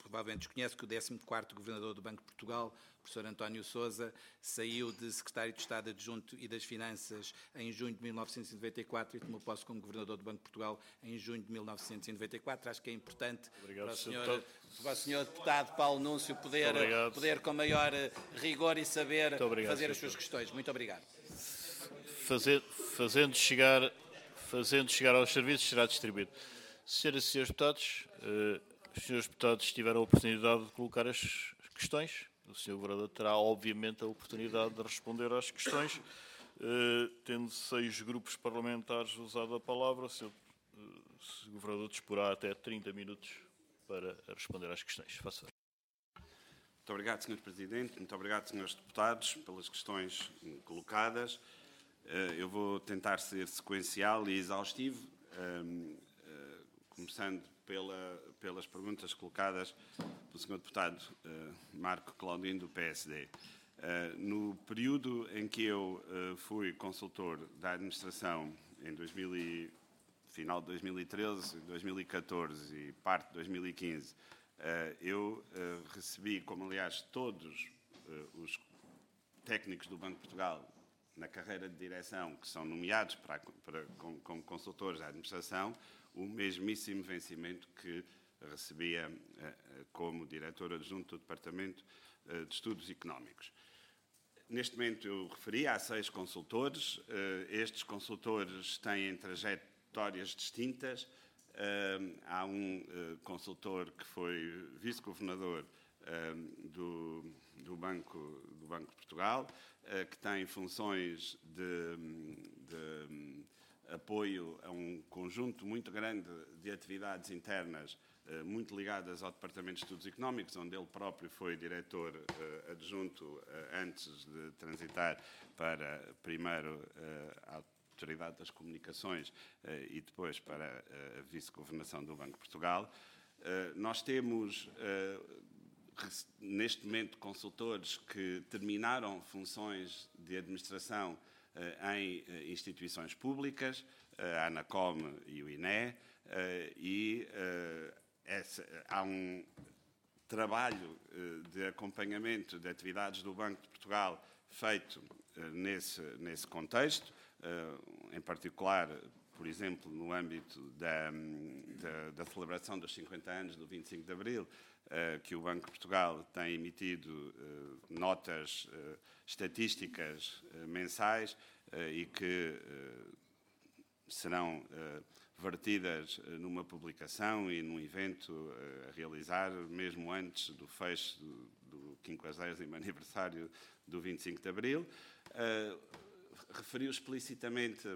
provavelmente desconhece que o 14º Governador do Banco de Portugal, o professor António Sousa, saiu de Secretário de Estado Adjunto e das Finanças em junho de 1994 e tomou posse como Governador do Banco de Portugal em junho de 1994. Acho que é importante para o senhor deputado Paulo Núncio poder com maior rigor e saber fazer as suas questões. Muito obrigado. Fazendo chegar aos serviços, será distribuído. Senhoras e senhores deputados, os senhores deputados tiveram a oportunidade de colocar as questões. O senhor Governador terá, obviamente, a oportunidade de responder às questões. Tendo 6 grupos parlamentares usado a palavra, o senhor Governador disporá até 30 minutos para responder às questões. Faça favor. Muito obrigado, Sr. Presidente. Muito obrigado, senhores deputados, pelas questões colocadas. Eu vou tentar ser sequencial e exaustivo, começando pelas perguntas colocadas pelo Sr. Deputado Marco Claudino, do PSD. No período em que eu fui consultor da administração, final de 2013, 2014 e parte de 2015, eu recebi, como aliás todos os técnicos do Banco de Portugal na carreira de direção, que são nomeados como consultores da administração, o mesmíssimo vencimento que recebia como diretor adjunto do Departamento de Estudos Económicos. Neste momento eu referi a 6 consultores. Estes consultores têm trajetórias distintas. Há um consultor que foi vice-governador do Banco de Portugal, que tem funções de apoio a um conjunto muito grande de atividades internas, muito ligadas ao Departamento de Estudos Económicos, onde ele próprio foi diretor adjunto antes de transitar para, primeiro, a Autoridade das Comunicações e depois para a vice-governação do Banco de Portugal. Nós temos, neste momento, consultores que terminaram funções de administração em instituições públicas, a ANACOM e o INE, e há um trabalho de acompanhamento de atividades do Banco de Portugal feito nesse contexto, em particular, por exemplo, no âmbito da celebração dos 50 anos do 25 de Abril, que o Banco de Portugal tem emitido notas estatísticas mensais e que serão vertidas numa publicação e num evento a realizar mesmo antes do fecho do 50º aniversário do 25 de Abril. Referiu explicitamente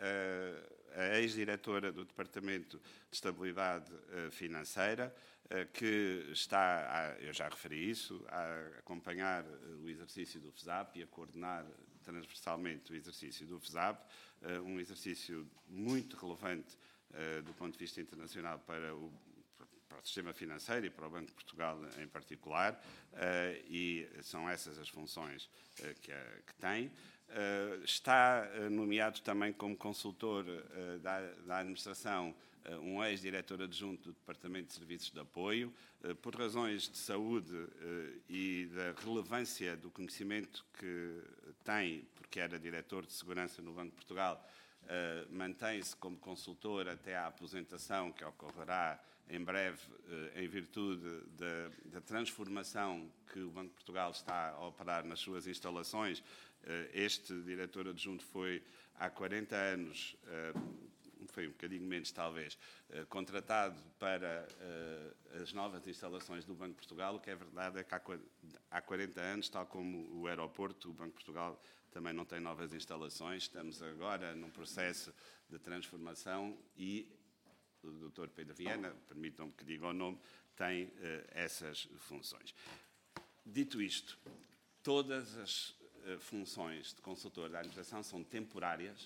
a ex-diretora do Departamento de Estabilidade Financeira, que está, eu já referi isso, a acompanhar o exercício do FESAP e a coordenar transversalmente o exercício do FESAP, um exercício muito relevante do ponto de vista internacional para o sistema financeiro e para o Banco de Portugal em particular, e são essas as funções que tem. Está nomeado também como consultor da administração um ex-diretor adjunto do Departamento de Serviços de Apoio, por razões de saúde e da relevância do conhecimento que tem, porque era diretor de segurança no Banco de Portugal, mantém-se como consultor até à aposentação, que ocorrerá em breve, em virtude da transformação que o Banco de Portugal está a operar nas suas instalações. Este diretor adjunto foi há 40 anos, foi um bocadinho menos talvez, contratado para as novas instalações do Banco de Portugal. O que é verdade é que há 40 anos, tal como o aeroporto, o Banco de Portugal também não tem novas instalações. Estamos agora num processo de transformação e o Dr. Pedro Viana, permitam-me que diga o nome, tem essas funções. Dito isto, todas as funções de consultor da administração são temporárias,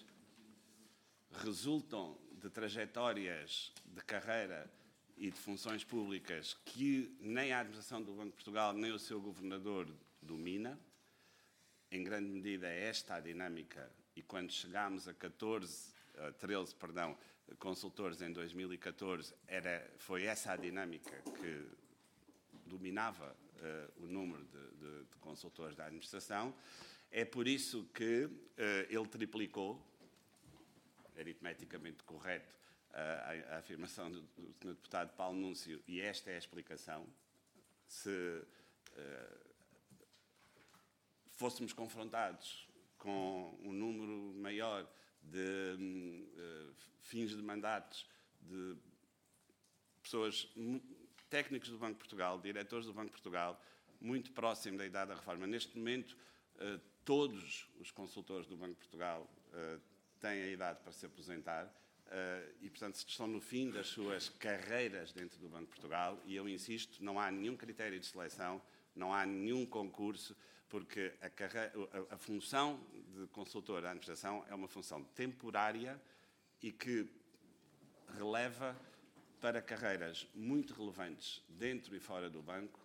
resultam de trajetórias de carreira e de funções públicas que nem a administração do Banco de Portugal nem o seu governador domina. Em grande medida é esta a dinâmica, e quando chegámos a 13 consultores em 2014, foi essa a dinâmica que dominava o número de consultores da administração. É por isso que ele triplicou, aritmeticamente correto, a afirmação do Sr. Deputado Paulo Núncio, e esta é a explicação. Se fôssemos confrontados com um número maior de fins de mandatos de pessoas, técnicos do Banco de Portugal, diretores do Banco de Portugal, muito próximo da idade da reforma. Neste momento, todos os consultores do Banco de Portugal têm a idade para se aposentar e, portanto, estão no fim das suas carreiras dentro do Banco de Portugal, e eu insisto, não há nenhum critério de seleção, não há nenhum concurso, porque a função de consultor da administração é uma função temporária e que releva para carreiras muito relevantes dentro e fora do banco,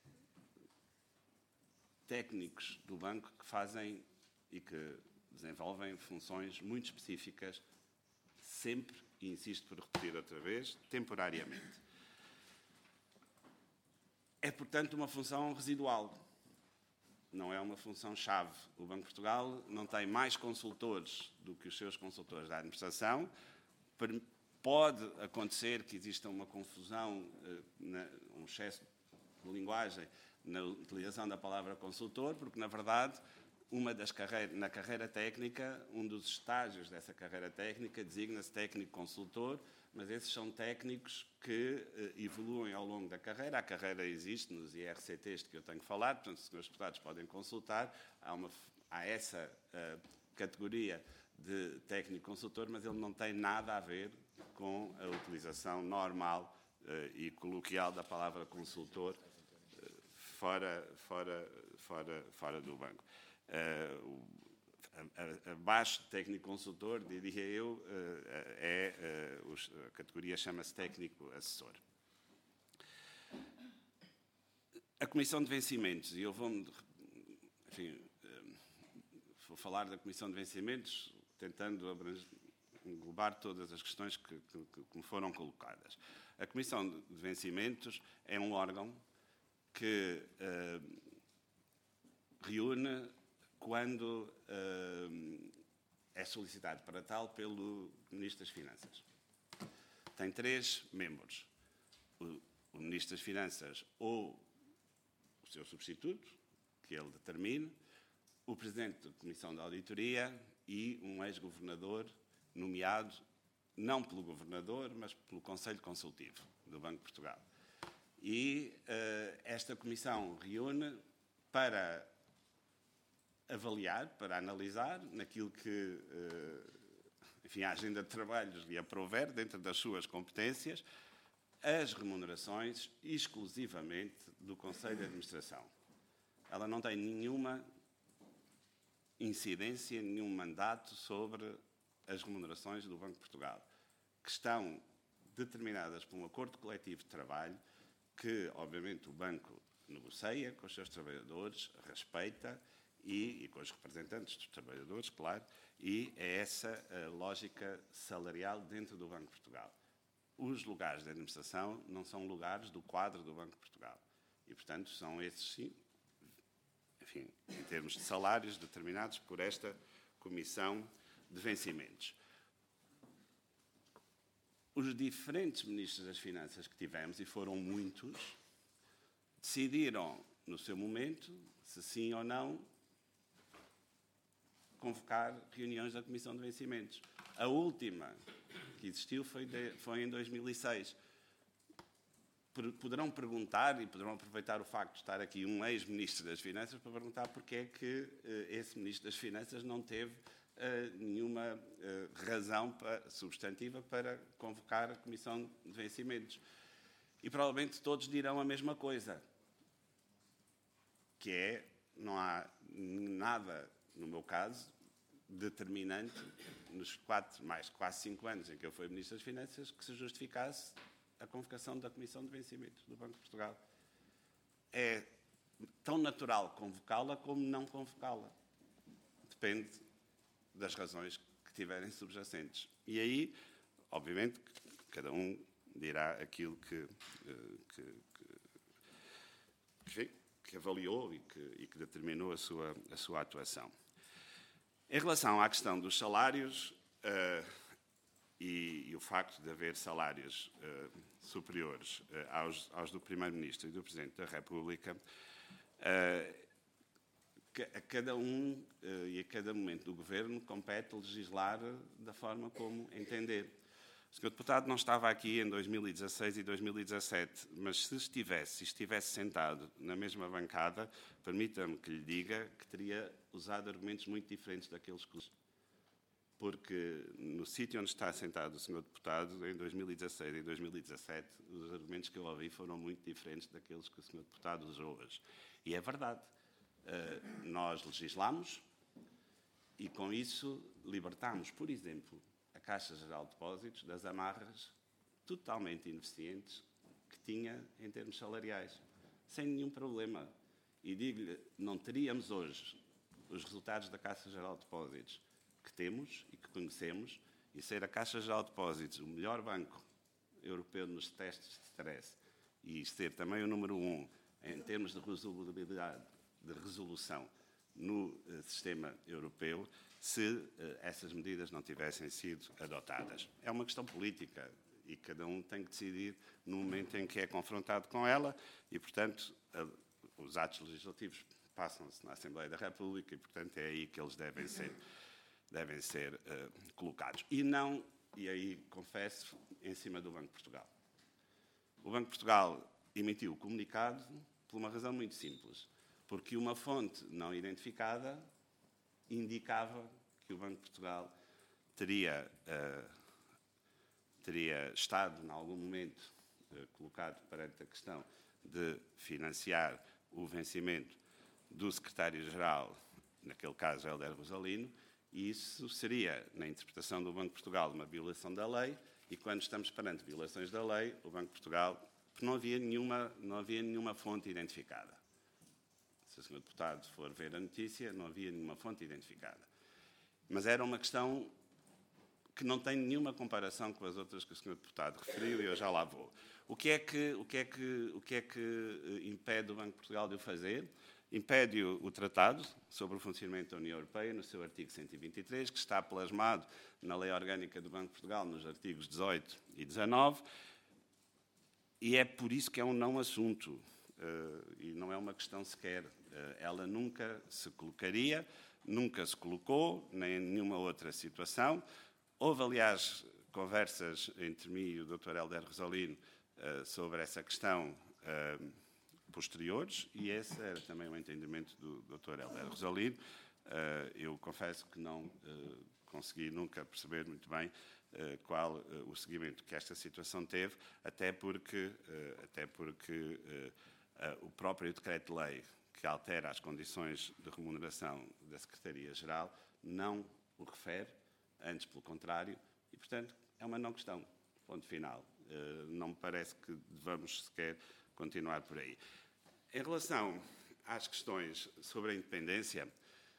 técnicos do banco que fazem e que desenvolvem funções muito específicas, sempre, e insisto por repetir outra vez, temporariamente. É, portanto, uma função residual. Não é uma função-chave. O Banco de Portugal não tem mais consultores do que os seus consultores da administração. Pode acontecer que exista uma confusão, um excesso de linguagem na utilização da palavra consultor, porque, na verdade, na carreira técnica, um dos estágios dessa carreira técnica designa-se técnico consultor, mas esses são técnicos que evoluem ao longo da carreira. A carreira existe nos IRCTs de que eu tenho falado, portanto, os senhores deputados podem consultar. Há essa categoria de técnico consultor, mas ele não tem nada a ver com a utilização normal e coloquial da palavra consultor fora do banco. Abaixo de técnico consultor, diria eu, a categoria chama-se técnico assessor. A Comissão de Vencimentos, e eu vou falar da Comissão de Vencimentos, tentando englobar todas as questões que me foram colocadas. A Comissão de Vencimentos é um órgão que reúne quando é solicitado para tal pelo Ministro das Finanças. Tem 3 membros. O Ministro das Finanças ou o seu substituto, que ele determine, o Presidente da Comissão de Auditoria e um ex-governador nomeado, não pelo Governador, mas pelo Conselho Consultivo do Banco de Portugal. E esta Comissão reúne para avaliar, para analisar, naquilo que a agenda de trabalhos lhe aprover, dentro das suas competências, as remunerações exclusivamente do Conselho de Administração. Ela não tem nenhuma incidência, nenhum mandato sobre as remunerações do Banco de Portugal, que estão determinadas por um acordo coletivo de trabalho que, obviamente, o banco negocia com os seus trabalhadores, respeita, e com os representantes dos trabalhadores, claro, e é essa a lógica salarial dentro do Banco de Portugal. Os lugares de administração não são lugares do quadro do Banco de Portugal. E, portanto, são esses, sim, enfim, em termos de salários determinados por esta Comissão de Vencimentos. Os diferentes ministros das Finanças que tivemos, e foram muitos, decidiram, no seu momento, se sim ou não, convocar reuniões da Comissão de Vencimentos. A última que existiu foi em 2006. Poderão perguntar, e poderão aproveitar o facto de estar aqui um ex-ministro das Finanças para perguntar porque é que esse ministro das Finanças não teve nenhuma razão substantiva para convocar a Comissão de Vencimentos. E provavelmente todos dirão a mesma coisa, que é, não há nada, no meu caso, determinante nos quase 5 anos em que eu fui Ministro das Finanças que se justificasse a convocação da Comissão de Vencimentos do Banco de Portugal. É tão natural convocá-la como não convocá-la. Depende das razões que tiverem subjacentes. E aí, obviamente, cada um dirá aquilo que avaliou e que determinou a sua atuação. Em relação à questão dos salários e o facto de haver salários superiores aos do Primeiro-Ministro e do Presidente da República, a cada um e a cada momento do Governo compete legislar da forma como entender. O Sr. Deputado não estava aqui em 2016 e 2017, mas se estivesse sentado na mesma bancada, permita-me que lhe diga que teria usado argumentos muito diferentes daqueles que usou. Porque no sítio onde está sentado o Sr. Deputado, em 2016 e 2017, os argumentos que eu ouvi foram muito diferentes daqueles que o Sr. Deputado usou hoje. E é verdade. Nós legislamos e, com isso, libertámos, por exemplo, a Caixa Geral de Depósitos das amarras totalmente ineficientes que tinha em termos salariais, sem nenhum problema. E digo-lhe, não teríamos hoje os resultados da Caixa Geral de Depósitos que temos e que conhecemos, e ser a Caixa Geral de Depósitos o melhor banco europeu nos testes de stress e ser também o número 1 em termos de resolução no sistema europeu, se essas medidas não tivessem sido adotadas. É uma questão política e cada um tem que decidir no momento em que é confrontado com ela e, portanto, os atos legislativos passam-se na Assembleia da República e, portanto, é aí que eles devem ser colocados. E aí confesso, em cima do Banco de Portugal. O Banco de Portugal emitiu o comunicado por uma razão muito simples, porque uma fonte não identificada indicava que o Banco de Portugal teria estado, em algum momento, colocado perante a questão de financiar o vencimento do secretário-geral, naquele caso, Hélder Rosalino, e isso seria, na interpretação do Banco de Portugal, uma violação da lei, e quando estamos perante violações da lei, o Banco de Portugal não havia nenhuma fonte identificada. Se o Sr. Deputado for ver a notícia, não havia nenhuma fonte identificada. Mas era uma questão que não tem nenhuma comparação com as outras que o Sr. Deputado referiu e eu já lá vou. O que é que impede o Banco de Portugal de o fazer? Impede o Tratado sobre o Funcionamento da União Europeia, no seu artigo 123, que está plasmado na Lei Orgânica do Banco de Portugal, nos artigos 18 e 19, e é por isso que é um não assunto, e não é uma questão sequer. Ela nunca se colocaria, nunca se colocou, nem em nenhuma outra situação. Houve, aliás, conversas entre mim e o Dr. Hélder Rosalino sobre essa questão posteriores, e esse era também o entendimento do Dr. Hélder Rosalino. Eu confesso que não consegui nunca perceber muito bem qual o seguimento que esta situação teve, até porque o próprio decreto-lei que altera as condições de remuneração da Secretaria-Geral não o refere, antes pelo contrário, e, portanto, é uma não questão, ponto final. Não me parece que devamos sequer continuar por aí. Em relação às questões sobre a independência,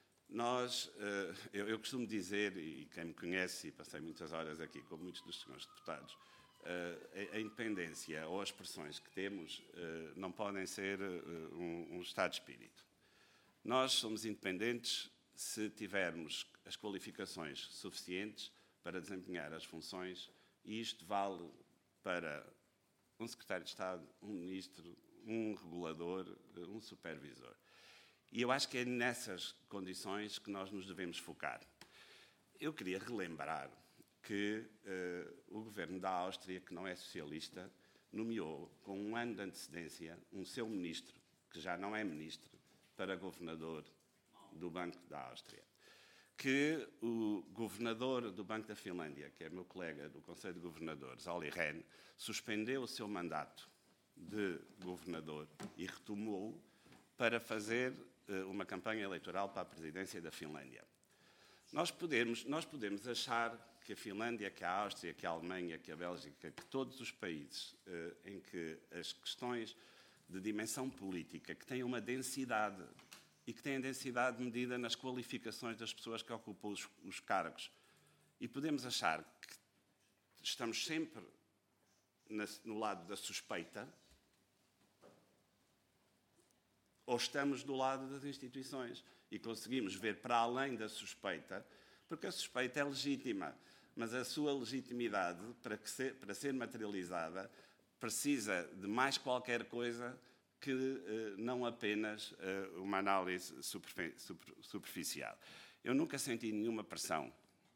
eu costumo dizer, e quem me conhece, e passei muitas horas aqui com muitos dos senhores deputados, a independência ou as expressões que temos não podem ser um estado de espírito. Nós somos independentes se tivermos as qualificações suficientes para desempenhar as funções, e isto vale para um secretário de Estado, um ministro, um regulador, um supervisor. E eu acho que é nessas condições que nós nos devemos focar. Eu queria relembrar que o governo da Áustria, que não é socialista, nomeou com um ano de antecedência um seu ministro, que já não é ministro, para governador do Banco da Áustria. Que o governador do Banco da Finlândia, que é meu colega do Conselho de Governadores, Olli Rehn, suspendeu o seu mandato de governador e retomou para fazer uma campanha eleitoral para a presidência da Finlândia. Nós podemos achar que a Finlândia, que a Áustria, que a Alemanha, que a Bélgica, que todos os países em que as questões de dimensão política, que têm uma densidade e que têm densidade medida nas qualificações das pessoas que ocupam os cargos, e podemos achar que estamos sempre no lado da suspeita, ou estamos do lado das instituições e conseguimos ver para além da suspeita, porque a suspeita é legítima, mas a sua legitimidade, para ser materializada, precisa de mais qualquer coisa que não apenas uma análise superficial. Eu nunca senti nenhuma pressão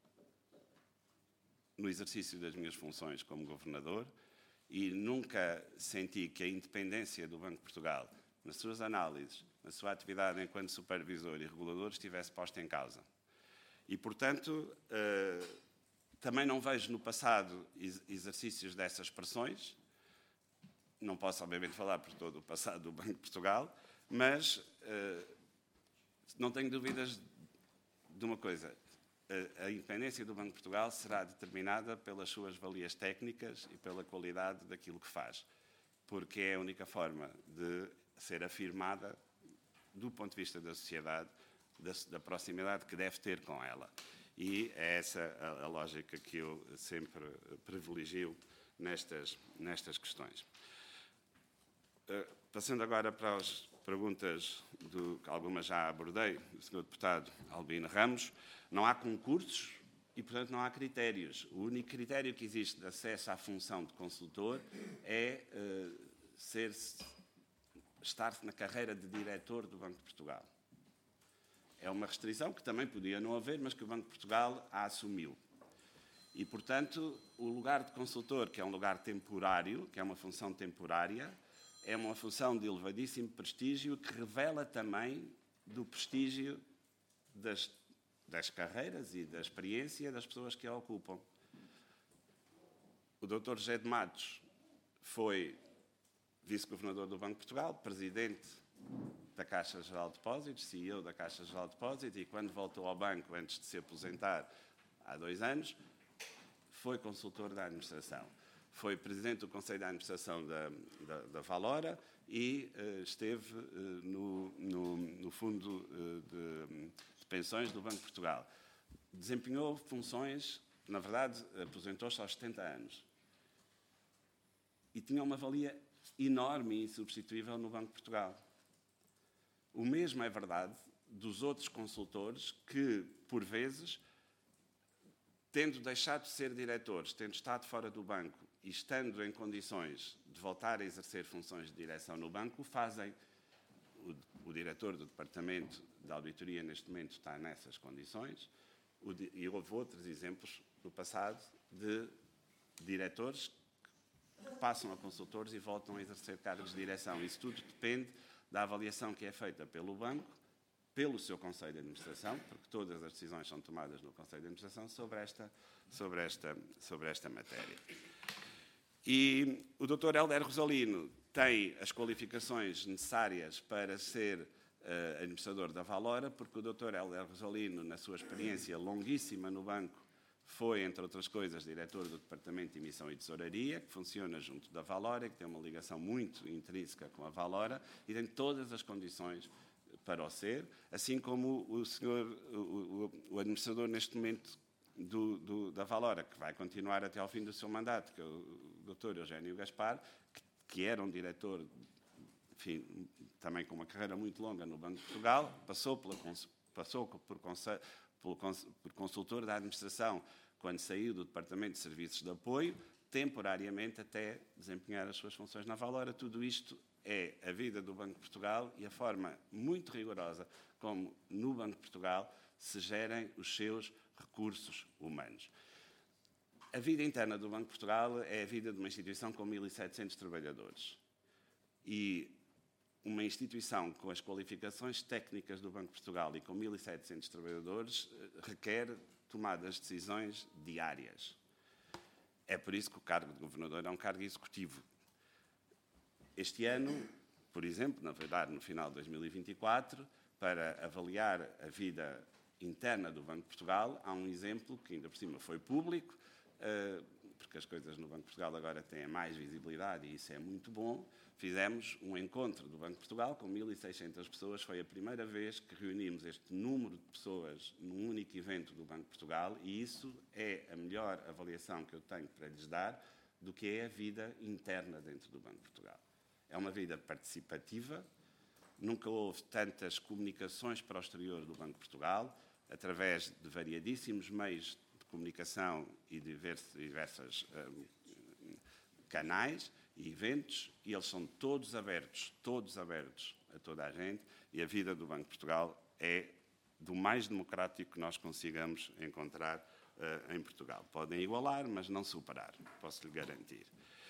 no exercício das minhas funções como governador e nunca senti que a independência do Banco de Portugal, nas suas análises, na sua atividade enquanto supervisor e regulador, estivesse posta em causa. E, portanto, também não vejo no passado exercícios dessas pressões. Não posso, obviamente, falar por todo o passado do Banco de Portugal, mas não tenho dúvidas de uma coisa. A independência do Banco de Portugal será determinada pelas suas valias técnicas e pela qualidade daquilo que faz, porque é a única forma de ser afirmada do ponto de vista da sociedade, da proximidade que deve ter com ela. E é essa a lógica que eu sempre privilegio nestas questões. Passando agora para as perguntas, que algumas já abordei, do Sr. Deputado Albino Ramos, não há concursos e, portanto, não há critérios. O único critério que existe de acesso à função de consultor é estar na carreira de diretor do Banco de Portugal. É uma restrição que também podia não haver, mas que o Banco de Portugal a assumiu. E, portanto, o lugar de consultor, que é um lugar temporário, que é uma função temporária, é uma função de elevadíssimo prestígio que revela também do prestígio das carreiras e da experiência das pessoas que a ocupam. O Dr. José de Matos foi vice-governador do Banco de Portugal, presidente da Caixa Geral de Depósitos, CEO da Caixa Geral de Depósitos, e quando voltou ao banco, antes de se aposentar, há 2 anos, foi consultor da administração. Foi presidente do Conselho de Administração da Valora e esteve no Fundo de Pensões do Banco de Portugal. Desempenhou funções, na verdade, aposentou-se aos 70 anos. E tinha uma valia enorme e insubstituível no Banco de Portugal. O mesmo é verdade dos outros consultores que, por vezes, tendo deixado de ser diretores, tendo estado fora do banco e estando em condições de voltar a exercer funções de direção no banco, fazem. O diretor do Departamento de Auditoria, neste momento, está nessas condições, e houve outros exemplos do passado de diretores que passam a consultores e voltam a exercer cargos de direção. Isso tudo depende da avaliação que é feita pelo banco, pelo seu Conselho de Administração, porque todas as decisões são tomadas no Conselho de Administração sobre esta matéria. E o Dr. Hélder Rosalino tem as qualificações necessárias para ser administrador da Valora, porque o Dr. Hélder Rosalino, na sua experiência longuíssima no banco, foi, entre outras coisas, diretor do Departamento de Emissão e Tesouraria, que funciona junto da Valora, que tem uma ligação muito intrínseca com a Valora, e tem todas as condições para o ser, assim como o administrador, neste momento, da Valora, que vai continuar até ao fim do seu mandato, que é o Dr. Eugénio Gaspar, que era um diretor, enfim, também com uma carreira muito longa no Banco de Portugal, passou por consultor da administração quando saiu do Departamento de Serviços de Apoio, temporariamente até desempenhar as suas funções na Valora. Tudo isto é a vida do Banco de Portugal e a forma muito rigorosa como no Banco de Portugal se gerem os seus recursos humanos. A vida interna do Banco de Portugal é a vida de uma instituição com 1.700 trabalhadores. E uma instituição com as qualificações técnicas do Banco de Portugal e com 1.700 trabalhadores requer tomadas de decisões diárias. É por isso que o cargo de governador é um cargo executivo. Este ano, por exemplo, na verdade no final de 2024, para avaliar a vida interna do Banco de Portugal, há um exemplo que ainda por cima foi público, porque as coisas no Banco de Portugal agora têm mais visibilidade e isso é muito bom. Fizemos um encontro do Banco de Portugal com 1.600 pessoas. Foi a primeira vez que reunimos este número de pessoas num único evento do Banco de Portugal e isso é a melhor avaliação que eu tenho para lhes dar do que é a vida interna dentro do Banco de Portugal. É uma vida participativa, Nunca houve tantas comunicações para o exterior do Banco de Portugal, através de variadíssimos meios de comunicação e diversos canais e eventos, e eles são todos abertos a toda a gente, e a vida do Banco de Portugal é do mais democrático que nós consigamos encontrar em Portugal. Podem igualar, mas não superar, posso lhe garantir.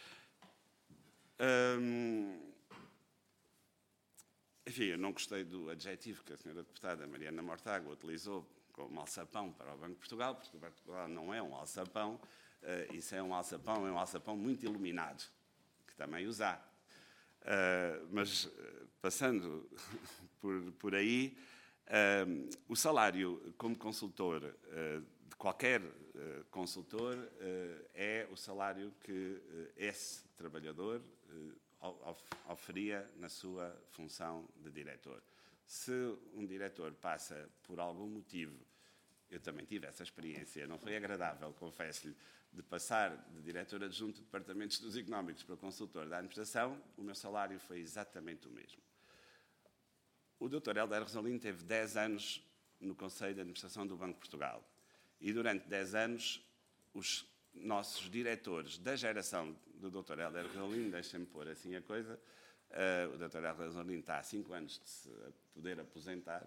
Enfim, eu não gostei do adjetivo que a senhora deputada Mariana Mortágua utilizou como alçapão para o Banco de Portugal, porque o Banco de Portugal não é um alçapão, isso é um alçapão muito iluminado, que também os há. Mas, passando por aí, o salário como consultor, de qualquer consultor, é o salário que esse trabalhador oferia na sua função de diretor. Se um diretor passa por algum motivo, eu também tive essa experiência, não foi agradável, confesso-lhe, de passar de diretor adjunto de Departamentos de Estudos Económicos para consultor da administração, o meu salário foi exatamente o mesmo. O Dr. Hélder Rosalino teve 10 anos no Conselho de Administração do Banco de Portugal e durante 10 anos os nossos diretores da geração do Dr. Hélder Rosalino, deixem-me pôr assim a coisa, o Dr. Hélder Rosalino está há 5 anos de se poder aposentar,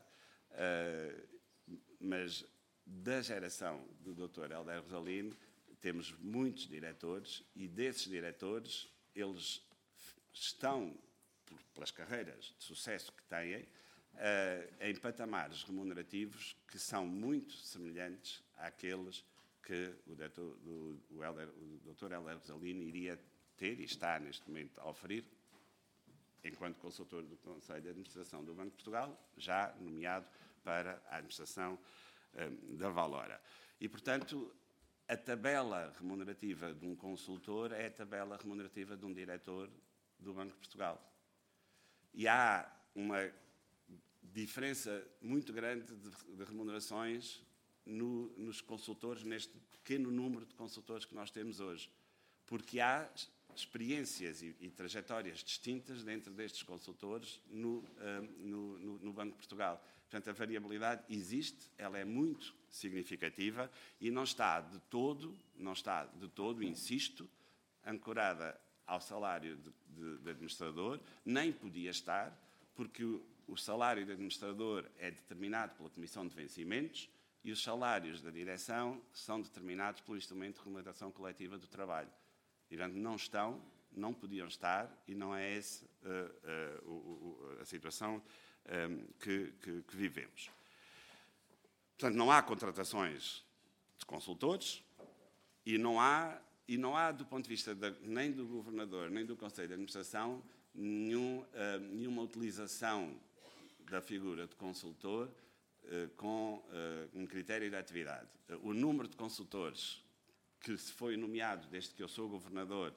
mas da geração do Dr. Hélder Rosalino temos muitos diretores e desses diretores eles estão, pelas carreiras de sucesso que têm, em patamares remunerativos que são muito semelhantes àqueles que o Dr. Hélder Rosalino iria ter e está neste momento a oferir enquanto consultor do Conselho de Administração do Banco de Portugal, já nomeado para a administração da Valora. E, portanto, a tabela remunerativa de um consultor é a tabela remunerativa de um diretor do Banco de Portugal. E há uma diferença muito grande de remunerações nos consultores, neste pequeno número de consultores que nós temos hoje, porque há experiências e trajetórias distintas dentro destes consultores no Banco de Portugal. Portanto, a variabilidade existe, ela é muito significativa e não está de todo, insisto, ancorada ao salário de administrador, nem podia estar, porque o salário de administrador é determinado pela Comissão de Vencimentos e os salários da direção são determinados pelo Instrumento de Remuneração Coletiva do Trabalho. E, portanto, não podiam estar, e não é essa a situação que vivemos. Portanto, não há contratações de consultores e não há, do ponto de vista nem do Governador, nem do Conselho de Administração, nenhuma utilização da figura de consultor com um critério de atividade. O número de consultores que se foi nomeado desde que eu sou Governador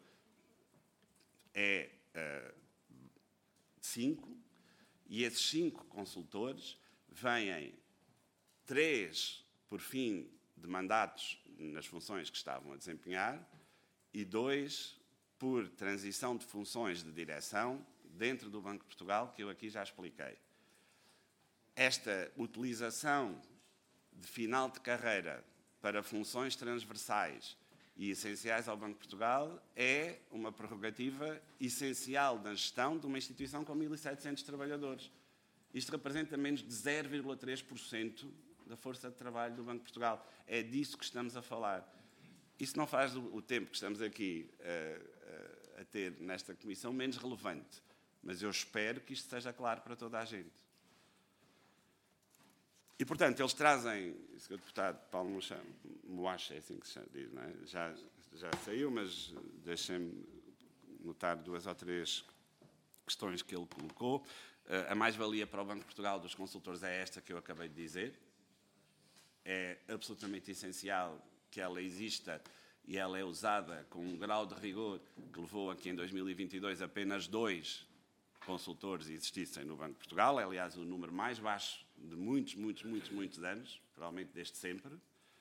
é 5, e esses 5 consultores vêm 3 por fim de mandatos nas funções que estavam a desempenhar e 2 por transição de funções de direção dentro do Banco de Portugal, que eu aqui já expliquei. Esta utilização de final de carreira para funções transversais e essenciais ao Banco de Portugal é uma prerrogativa essencial da gestão de uma instituição com 1.700 trabalhadores. Isto representa menos de 0,3% da força de trabalho do Banco de Portugal. É disso que estamos a falar. Isso não faz o tempo que estamos aqui a ter nesta comissão menos relevante, mas eu espero que isto seja claro para toda a gente. E, portanto, eles trazem, o Sr. Deputado Paulo Moacha, é assim que se diz, não é? Já saiu, mas deixem-me notar 2 ou 3 questões que ele colocou. A mais-valia para o Banco de Portugal dos consultores é esta que eu acabei de dizer. É absolutamente essencial que ela exista e ela é usada com um grau de rigor que levou a que em 2022 apenas 2 consultores existissem no Banco de Portugal. É, aliás, o número mais baixo de muitos anos, provavelmente desde sempre.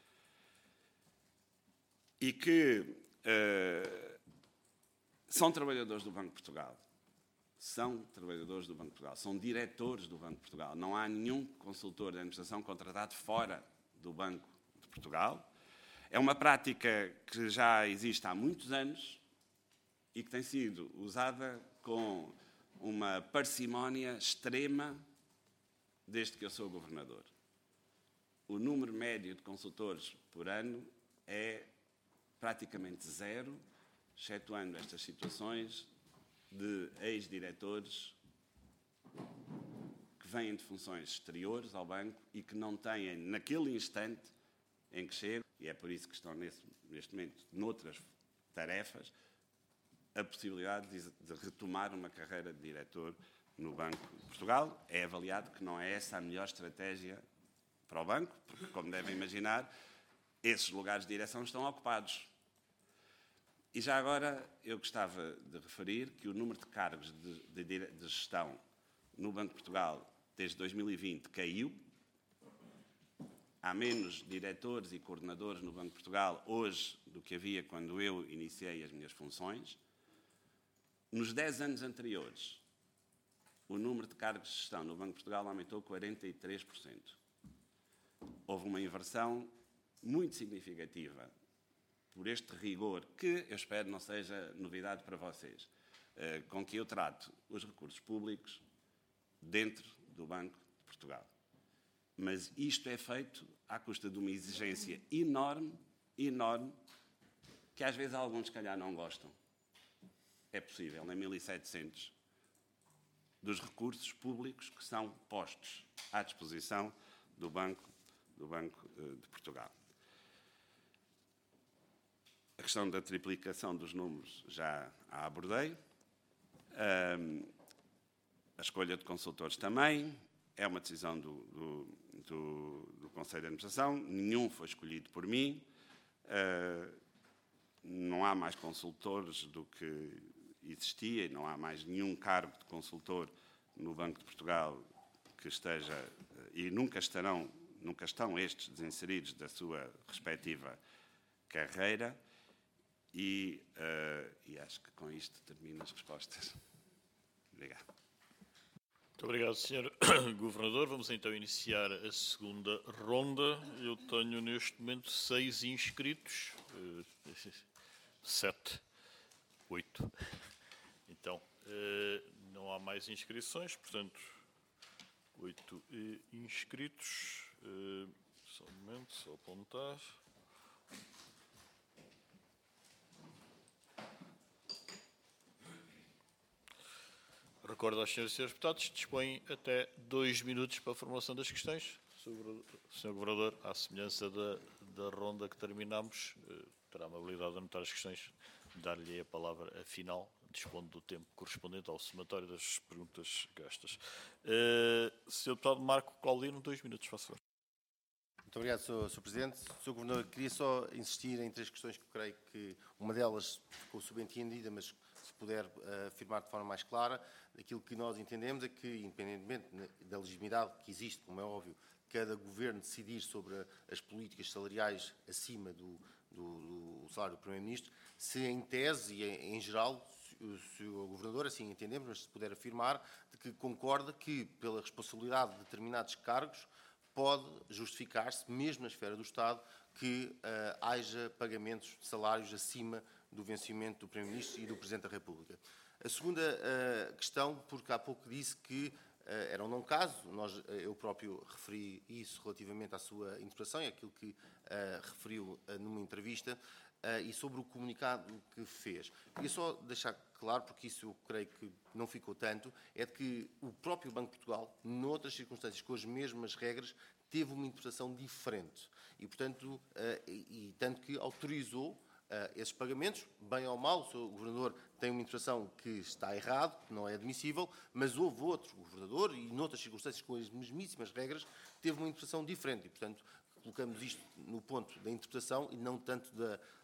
E que são trabalhadores do Banco de Portugal. são trabalhadores do Banco de Portugal, são diretores do Banco de Portugal. Não há nenhum consultor de administração contratado fora do Banco de Portugal. É uma prática que já existe há muitos anos e que tem sido usada com uma parcimónia extrema desde que eu sou governador. O número médio de consultores por ano é praticamente zero, excetuando estas situações de ex-diretores que vêm de funções exteriores ao banco e que não têm, naquele instante em que chegam, e é por isso que estão neste momento noutras tarefas, a possibilidade de retomar uma carreira de diretor no Banco de Portugal. É avaliado que não é essa a melhor estratégia para o banco, porque, como devem imaginar, esses lugares de direção estão ocupados. E já agora eu gostava de referir que o número de cargos de gestão no Banco de Portugal desde 2020 caiu. Há menos diretores e coordenadores no Banco de Portugal hoje do que havia quando eu iniciei as minhas funções. Nos 10 anos anteriores, o número de cargos de gestão no Banco de Portugal aumentou 43%. Houve uma inversão muito significativa por este rigor, que eu espero não seja novidade para vocês, com que eu trato os recursos públicos dentro do Banco de Portugal. Mas isto é feito à custa de uma exigência enorme, enorme, que às vezes alguns, se calhar, não gostam. É possível, em 1.700, dos recursos públicos que são postos à disposição do Banco de Portugal. A questão da triplicação dos números já a abordei. A escolha de consultores também é uma decisão do Conselho de Administração. Nenhum foi escolhido por mim. Não há mais consultores do que existia e não há mais nenhum cargo de consultor no Banco de Portugal que esteja, e nunca estão estes desinseridos da sua respectiva carreira. E acho que com isto termino as respostas. Obrigado. Muito obrigado, Sr. Governador. Vamos então iniciar a segunda ronda. Eu tenho neste momento 6 inscritos. 7, 8. Então, não há mais inscrições, portanto, 8 inscritos. Só um momento, só apontar. Recordo aos senhores e senhores deputados, dispõem até 2 minutos para a formulação das questões. Sr. Governador, à semelhança da ronda que terminamos, terá a amabilidade de anotar as questões, dar-lhe a palavra afinal, dispondo do tempo correspondente ao somatório das perguntas gastas. Sr. Deputado Marco Claudino, 2 minutos, por favor. Muito obrigado, Sr. Presidente. Sr. Governador, queria só insistir em 3 questões que eu creio que uma delas ficou subentendida, mas se puder afirmar de forma mais clara, aquilo que nós entendemos é que, independentemente da legitimidade que existe, como é óbvio, cada governo decidir sobre as políticas salariais acima do salário do Primeiro-Ministro, se em tese e em geral, se o Governador, assim entendemos, mas se puder afirmar, de que concorda que, pela responsabilidade de determinados cargos, pode justificar-se, mesmo na esfera do Estado, que haja pagamentos de salários acima do vencimento do Primeiro-Ministro e do Presidente da República. A segunda questão, porque há pouco disse que era um não caso, eu próprio referi isso relativamente à sua interpretação e àquilo que referiu numa entrevista, e sobre o comunicado que fez. Queria só deixar claro, porque isso eu creio que não ficou tanto, é de que o próprio Banco de Portugal, noutras circunstâncias, com as mesmas regras, teve uma interpretação diferente. E, portanto, tanto que autorizou esses pagamentos, bem ou mal, o Sr. Governador tem uma interpretação que está errado, que não é admissível, mas houve outro Governador, e noutras circunstâncias, com as mesmíssimas regras, teve uma interpretação diferente. E, portanto, colocamos isto no ponto da interpretação e não tanto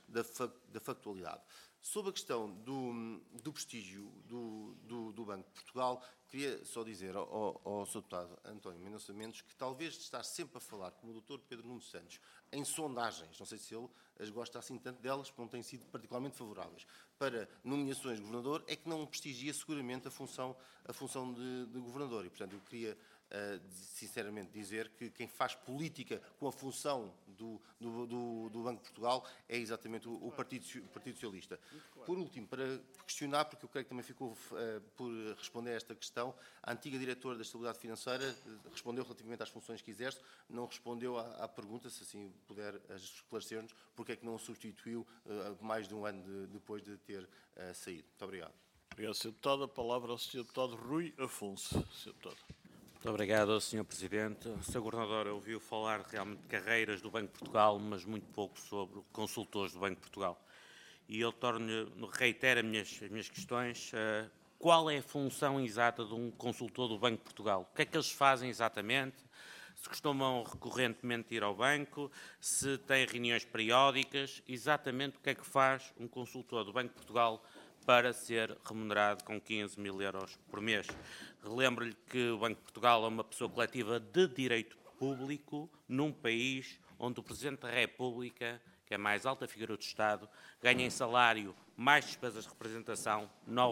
da factualidade. Sobre a questão do prestígio do Banco de Portugal, queria só dizer ao Sr. Deputado António Mendonça Mendes que talvez de estar sempre a falar, como o Dr. Pedro Nuno Santos, em sondagens, não sei se ele as gosta assim tanto delas, porque não têm sido particularmente favoráveis, para nomeações de governador, é que não prestigia seguramente a função de governador. E, portanto, eu queria sinceramente dizer que quem faz política com a função do Banco de Portugal é exatamente o Partido Socialista. Por último, para questionar, porque eu creio que também ficou por responder a esta questão, a antiga diretora da Estabilidade Financeira respondeu relativamente às funções que exerce, não respondeu à pergunta, se assim puder esclarecer-nos, porque é que não o substituiu mais de um ano depois de ter saído. Muito obrigado. Obrigado, Sr. Deputado. A palavra ao Sr. Deputado Rui Afonso. Sr. Deputado. Muito obrigado, Sr. Presidente. O Sr. Governador ouviu falar realmente de carreiras do Banco de Portugal, mas muito pouco sobre consultores do Banco de Portugal. E eu reitero as minhas questões. Qual é a função exata de um consultor do Banco de Portugal? O que é que eles fazem exatamente? Se costumam recorrentemente ir ao banco? Se têm reuniões periódicas? Exatamente o que é que faz um consultor do Banco de Portugal para ser remunerado com 15 mil euros por mês? Relembro-lhe que o Banco de Portugal é uma pessoa coletiva de direito público num país onde o Presidente da República, que é a mais alta figura do Estado, ganha em salário mais despesas de representação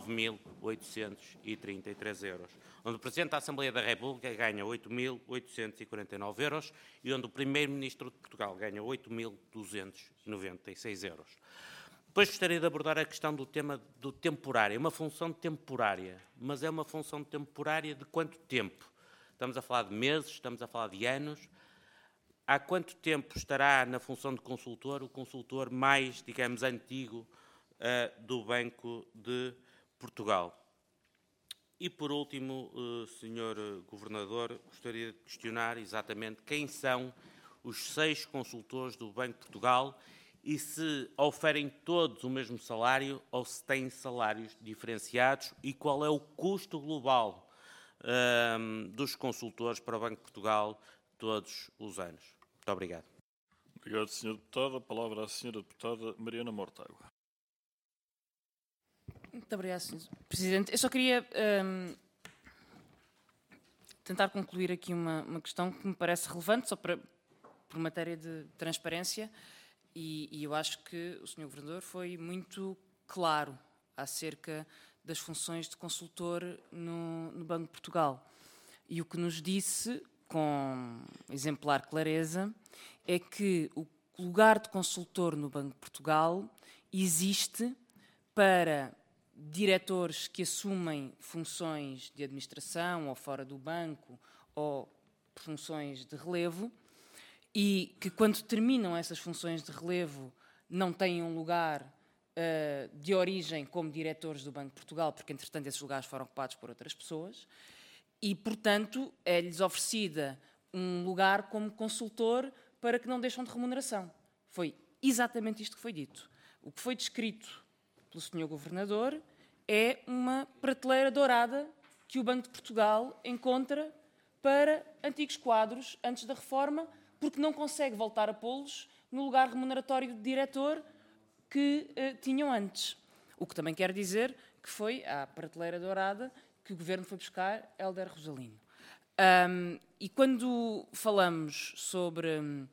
9.833 euros. Onde o Presidente da Assembleia da República ganha 8.849 euros e onde o Primeiro-Ministro de Portugal ganha 8.296 euros. Depois gostaria de abordar a questão do tema do temporário. É uma função temporária, mas é uma função temporária de quanto tempo? Estamos a falar de meses, estamos a falar de anos. Há quanto tempo estará na função de consultor o consultor mais, digamos, antigo do Banco de Portugal? E, por último, Sr. Governador, gostaria de questionar exatamente quem são os 6 consultores do Banco de Portugal e se oferem todos o mesmo salário ou se têm salários diferenciados e qual é o custo global dos consultores para o Banco de Portugal todos os anos. Muito obrigado. Obrigado, Sr. Deputado. A palavra à Sra. Deputada Mariana Mortágua. Muito obrigada, Sr. Presidente. Eu só queria tentar concluir aqui uma questão que me parece relevante, só por matéria de transparência. E eu acho que o Sr. Governador foi muito claro acerca das funções de consultor no Banco de Portugal. E o que nos disse, com exemplar clareza, é que o lugar de consultor no Banco de Portugal existe para diretores que assumem funções de administração ou fora do banco ou funções de relevo, e que, quando terminam essas funções de relevo, não têm um lugar de origem como diretores do Banco de Portugal, porque, entretanto, esses lugares foram ocupados por outras pessoas, e, portanto, é-lhes oferecida um lugar como consultor para que não deixam de remuneração. Foi exatamente isto que foi dito. O que foi descrito pelo Sr. Governador é uma prateleira dourada que o Banco de Portugal encontra para antigos quadros antes da reforma, porque não consegue voltar a pô-los no lugar remuneratório de diretor que tinham antes. O que também quer dizer que foi à prateleira dourada que o Governo foi buscar Hélder Rosalino. E quando falamos sobre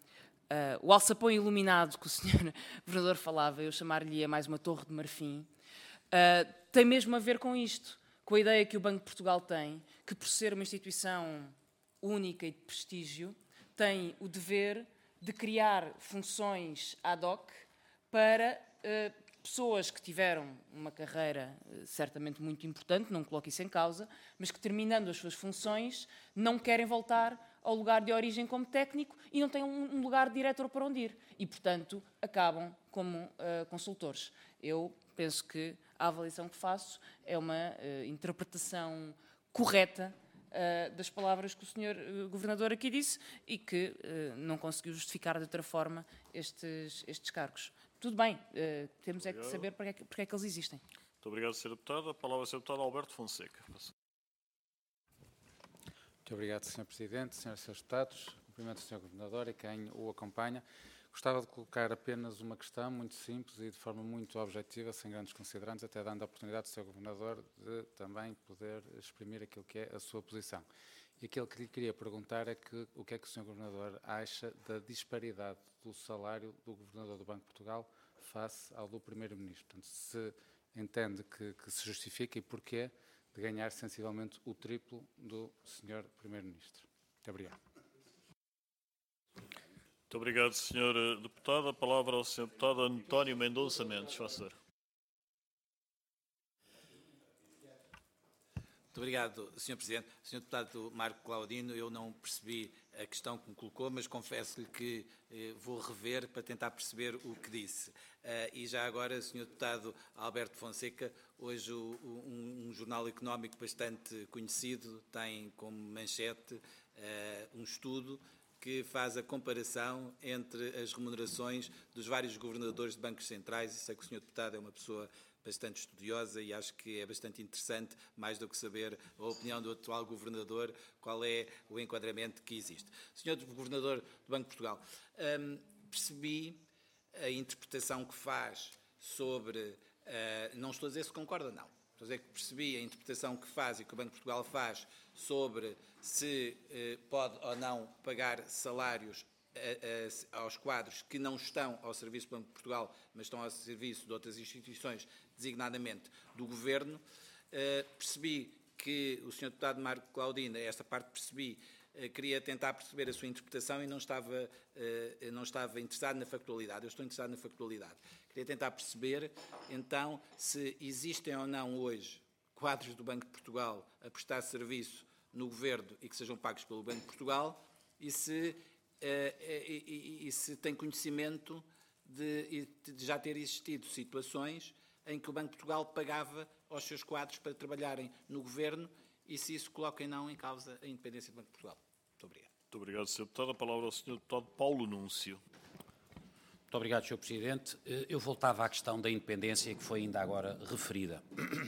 o alçapão iluminado que o Sr. Governador falava, eu chamar-lhe mais uma torre de marfim, tem mesmo a ver com isto, com a ideia que o Banco de Portugal tem, que por ser uma instituição única e de prestígio, tem o dever de criar funções ad hoc para pessoas que tiveram uma carreira certamente muito importante, não coloco isso em causa, mas que, terminando as suas funções, não querem voltar ao lugar de origem como técnico e não têm um lugar de diretor para onde ir. E, portanto, acabam como consultores. Eu penso que a avaliação que faço é uma interpretação correta das palavras que o Sr. Governador aqui disse e que não conseguiu justificar de outra forma estes cargos. Tudo bem, temos é que saber porque é que eles existem. Muito obrigado, Sr. Deputado. A palavra ao Sr. Deputado Alberto Fonseca. Muito obrigado, Sr. Presidente, Srs. e Srs. Deputados. Cumprimento o Sr. Governador e quem o acompanha. Gostava de colocar apenas uma questão muito simples e de forma muito objetiva, sem grandes considerantes, até dando a oportunidade ao Sr. Governador de também poder exprimir aquilo que é a sua posição. E aquilo que lhe queria perguntar é o que é que o Sr. Governador acha da disparidade do salário do Governador do Banco de Portugal face ao do Primeiro-Ministro. Portanto, se entende que se justifica e porquê de ganhar sensivelmente o triplo do Sr. Primeiro-Ministro. Muito obrigado. Muito obrigado, Sr. Deputado. A palavra ao Sr. Deputado António Mendonça Mendes. Faça. Muito obrigado, Sr. Presidente. Sr. Deputado Marco Claudino, eu não percebi a questão que me colocou, mas confesso-lhe que vou rever para tentar perceber o que disse. E já agora, Sr. Deputado Alberto Fonseca, hoje um jornal económico bastante conhecido tem como manchete um estudo que faz a comparação entre as remunerações dos vários governadores de bancos centrais, e sei que o Sr. Deputado é uma pessoa bastante estudiosa e acho que é bastante interessante, mais do que saber a opinião do atual governador, qual é o enquadramento que existe. Sr. Governador do Banco de Portugal, percebi a interpretação que faz sobre, não estou a dizer se concorda, não, estou a dizer que percebi a interpretação que faz e que o Banco de Portugal faz sobre se pode ou não pagar salários aos quadros que não estão ao serviço do Banco de Portugal, mas estão ao serviço de outras instituições, designadamente do Governo. Percebi que o Sr. Deputado Marco Claudino, esta parte percebi, queria tentar perceber a sua interpretação e não estava interessado na factualidade. Eu estou interessado na factualidade. Queria tentar perceber, então, se existem ou não hoje quadros do Banco de Portugal a prestar serviço no Governo e que sejam pagos pelo Banco de Portugal e se tem conhecimento de já ter existido situações em que o Banco de Portugal pagava aos seus quadros para trabalharem no Governo e se isso coloca ou não em causa a independência do Banco de Portugal. Muito obrigado. Muito obrigado, Sr. Deputado. A palavra ao Sr. Deputado Paulo Núncio. Muito obrigado, Sr. Presidente. Eu voltava à questão da independência que foi ainda agora referida.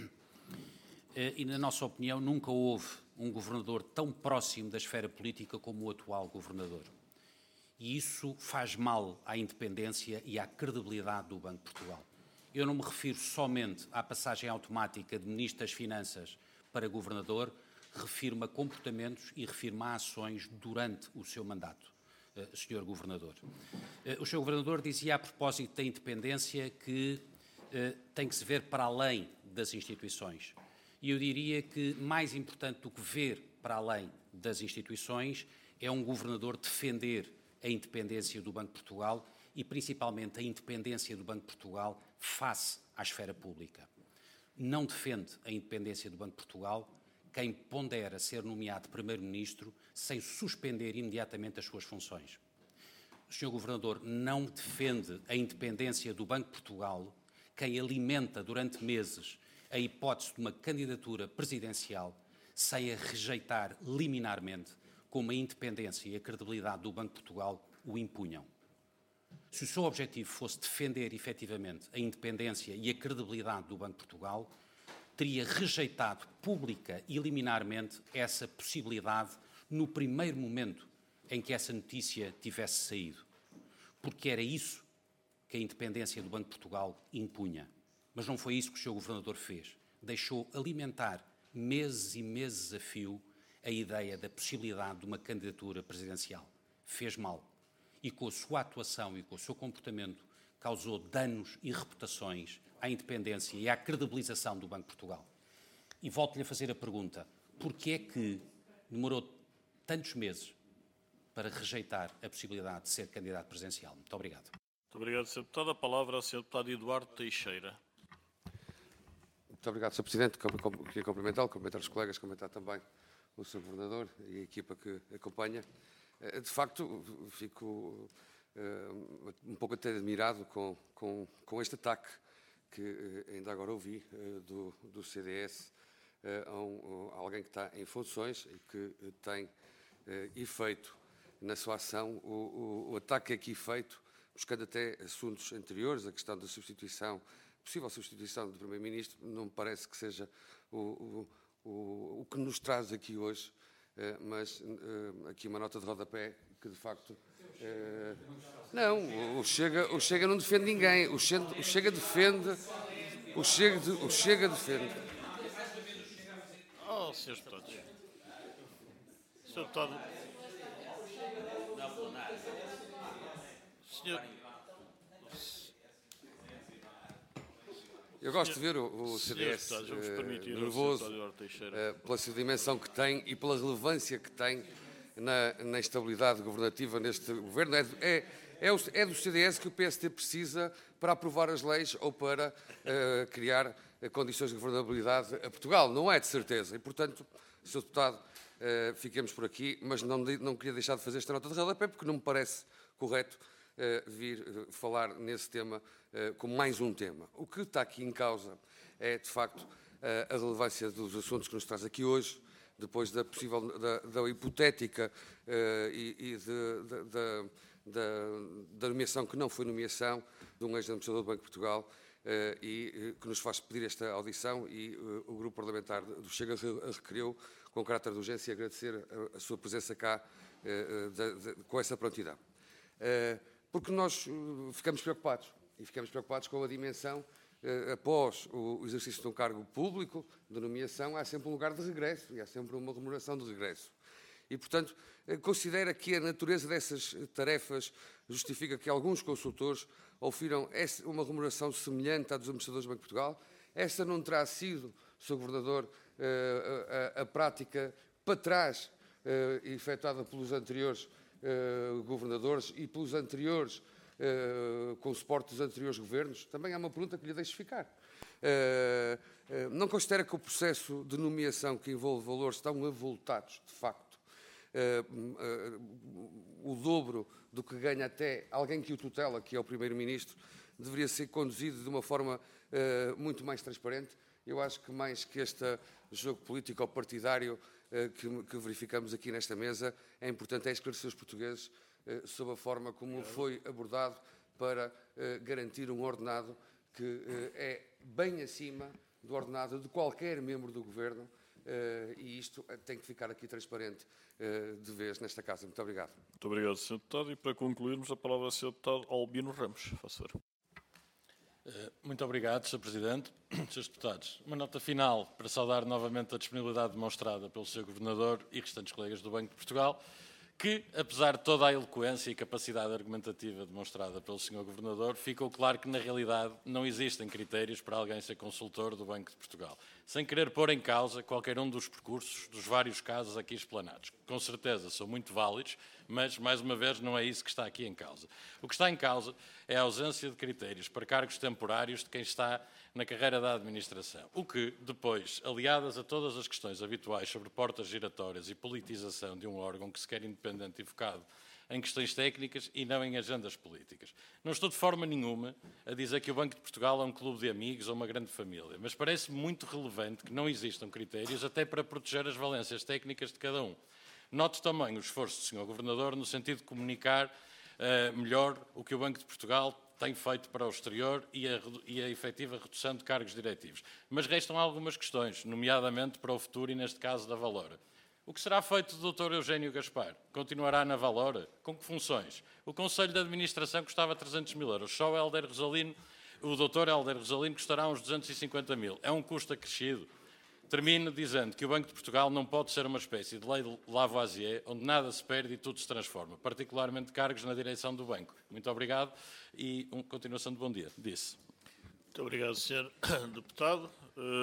E, na nossa opinião, nunca houve um governador tão próximo da esfera política como o atual governador. E isso faz mal à independência e à credibilidade do Banco de Portugal. Eu não me refiro somente à passagem automática de Ministro das Finanças para governador, refiro-me a comportamentos e refiro-me a ações durante o seu mandato, Sr. Governador. O Sr. Governador dizia a propósito da independência que tem que se ver para além das instituições. E eu diria que mais importante do que ver para além das instituições é um governador defender a independência do Banco de Portugal e principalmente a independência do Banco de Portugal face à esfera pública. Não defende a independência do Banco de Portugal quem pondera ser nomeado Primeiro-Ministro sem suspender imediatamente as suas funções. O Sr. Governador não defende a independência do Banco de Portugal quem alimenta durante meses a hipótese de uma candidatura presidencial sem a rejeitar liminarmente como a independência e a credibilidade do Banco de Portugal o impunham. Se o seu objetivo fosse defender efetivamente a independência e a credibilidade do Banco de Portugal, teria rejeitado pública e liminarmente essa possibilidade no primeiro momento em que essa notícia tivesse saído. Porque era isso que a independência do Banco de Portugal impunha. Mas não foi isso que o Sr. Governador fez. Deixou alimentar meses e meses a fio a ideia da possibilidade de uma candidatura presidencial. Fez mal. E com a sua atuação e com o seu comportamento causou danos e reputações à independência e à credibilização do Banco de Portugal. E volto-lhe a fazer a pergunta, porquê é que demorou tantos meses para rejeitar a possibilidade de ser candidato presidencial? Muito obrigado. Muito obrigado, Sr. Deputado. A palavra ao Sr. Deputado Eduardo Teixeira. Muito obrigado, Sr. Presidente. Queria cumprimentar os colegas, cumprimentar também o Sr. Governador e a equipa que acompanha. De facto, fico um pouco até admirado com este ataque que ainda agora ouvi do CDS a alguém que está em funções e que tem efeito na sua ação. O ataque aqui feito, buscando até assuntos anteriores, a questão da substituição, possível substituição do Primeiro-Ministro, não me parece que seja o que nos traz aqui hoje mas aqui uma nota de rodapé que, de facto... Não, o Chega não defende ninguém. O Chega defende... O Chega defende... Oh, senhores deputados. Senhor deputado... Senhor... Eu gosto de ver o CDS nervoso pela sua dimensão que tem e pela relevância que tem na estabilidade governativa neste governo. É do CDS que o PSD precisa para aprovar as leis ou para criar condições de governabilidade a Portugal. Não é de certeza. E, portanto, Sr. Deputado, fiquemos por aqui, mas não queria deixar de fazer esta nota de rodapé porque não me parece correto vir falar nesse tema como mais um tema. O que está aqui em causa é, de facto, a relevância dos assuntos que nos traz aqui hoje, depois da possível, da hipotética e da nomeação que não foi nomeação de um ex-administrador do Banco de Portugal e que nos faz pedir esta audição e o Grupo Parlamentar do Chega a requeriu com caráter de urgência e agradecer a sua presença cá com essa prontidão. Porque nós ficamos preocupados, e ficamos preocupados com a dimensão, após o exercício de um cargo público, de nomeação, há sempre um lugar de regresso, e há sempre uma remuneração de regresso. E, portanto, considera que a natureza dessas tarefas justifica que alguns consultores ofiram uma remuneração semelhante à dos administradores do Banco de Portugal. Essa não terá sido, Sr. Governador, a prática para trás efetuada pelos anteriores governadores e pelos anteriores, com o suporte dos anteriores governos? Também há uma pergunta que lhe deixo ficar. Não considera que o processo de nomeação que envolve valores estão avultados, de facto, o dobro do que ganha até alguém que o tutela, que é o Primeiro-Ministro, deveria ser conduzido de uma forma muito mais transparente? Eu acho que mais que este jogo político ou partidário que verificamos aqui nesta mesa, é importante esclarecer os portugueses sobre a forma como foi abordado para garantir um ordenado que é bem acima do ordenado de qualquer membro do Governo e isto tem que ficar aqui transparente de vez nesta Casa. Muito obrigado. Muito obrigado, Sr. Deputado. E para concluirmos, a palavra ao Sr. Deputado Albino Ramos. Faça favor. Muito obrigado, Sr. Presidente. Srs. Deputados, uma nota final para saudar novamente a disponibilidade demonstrada pelo Sr. Governador e restantes colegas do Banco de Portugal, que, apesar de toda a eloquência e capacidade argumentativa demonstrada pelo Sr. Governador, ficou claro que, na realidade, não existem critérios para alguém ser consultor do Banco de Portugal, sem querer pôr em causa qualquer um dos percursos dos vários casos aqui explanados. Com certeza são muito válidos, mas, mais uma vez, não é isso que está aqui em causa. O que está em causa é a ausência de critérios para cargos temporários de quem está na carreira da administração, o que, depois, aliadas a todas as questões habituais sobre portas giratórias e politização de um órgão que se quer independente e focado em questões técnicas e não em agendas políticas. Não estou de forma nenhuma a dizer que o Banco de Portugal é um clube de amigos ou uma grande família, mas parece muito relevante que não existam critérios até para proteger as valências técnicas de cada um. Noto também o esforço do Sr. Governador no sentido de comunicar melhor o que o Banco de Portugal tem feito para o exterior e a efetiva redução de cargos diretivos. Mas restam algumas questões, nomeadamente para o futuro e, neste caso, da Valora. O que será feito do Dr. Eugênio Gaspar? Continuará na Valora? Com que funções? O Conselho de Administração custava 300 mil euros. Só o Dr. Hélder Rosalino custará uns 250 mil. É um custo acrescido. Termino dizendo que o Banco de Portugal não pode ser uma espécie de lei de Lavoisier, onde nada se perde e tudo se transforma, particularmente cargos na direção do banco. Muito obrigado e continuação de bom dia. Disse. Muito obrigado, Sr. Deputado.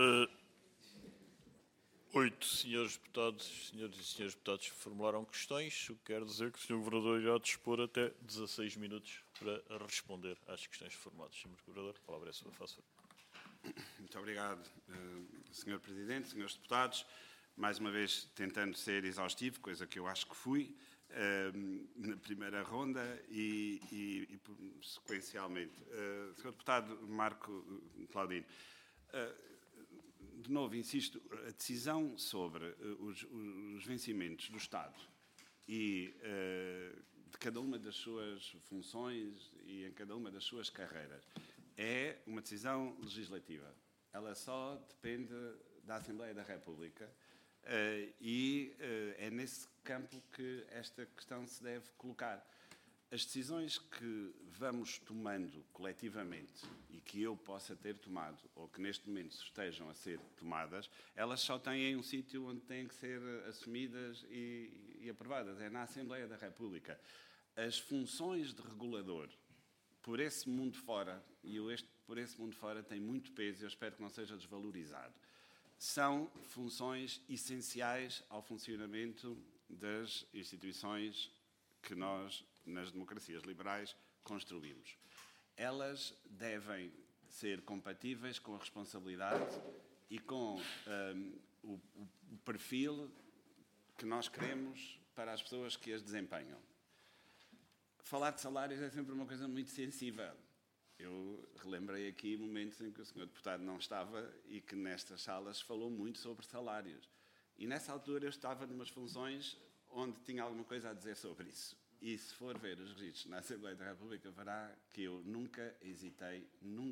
8 senhores deputados, senhores e senhores deputados formularam questões, o que quer dizer que o Sr. Governador irá dispor até 16 minutos para responder às questões formuladas. Sr. Governador, a palavra é sua. Faça. Muito obrigado, Sr. Presidente, Srs. Deputados. Mais uma vez, tentando ser exaustivo, coisa que eu acho que fui, na primeira ronda e sequencialmente. Sr. Deputado Marco Claudino, de novo, insisto, a decisão sobre os vencimentos do Estado e de cada uma das suas funções e em cada uma das suas carreiras é uma decisão legislativa. Ela só depende da Assembleia da República É nesse campo que esta questão se deve colocar. As decisões que vamos tomando coletivamente e que eu possa ter tomado, ou que neste momento estejam a ser tomadas, elas só têm um sítio onde têm que ser assumidas e aprovadas. É na Assembleia da República. As funções de regulador, por esse mundo fora, e por esse mundo fora tem muito peso, eu espero que não seja desvalorizado, são funções essenciais ao funcionamento das instituições que nós, nas democracias liberais, construímos. Elas devem ser compatíveis com a responsabilidade e com o perfil que nós queremos para as pessoas que as desempenham. Falar de salários é sempre uma coisa muito sensível. Eu relembrei aqui momentos em que o Sr. Deputado não estava e que nestas salas falou muito sobre salários. E nessa altura eu estava numas funções onde tinha alguma coisa a dizer sobre isso. E se for ver os registros na Assembleia da República, verá que eu nunca hesitei,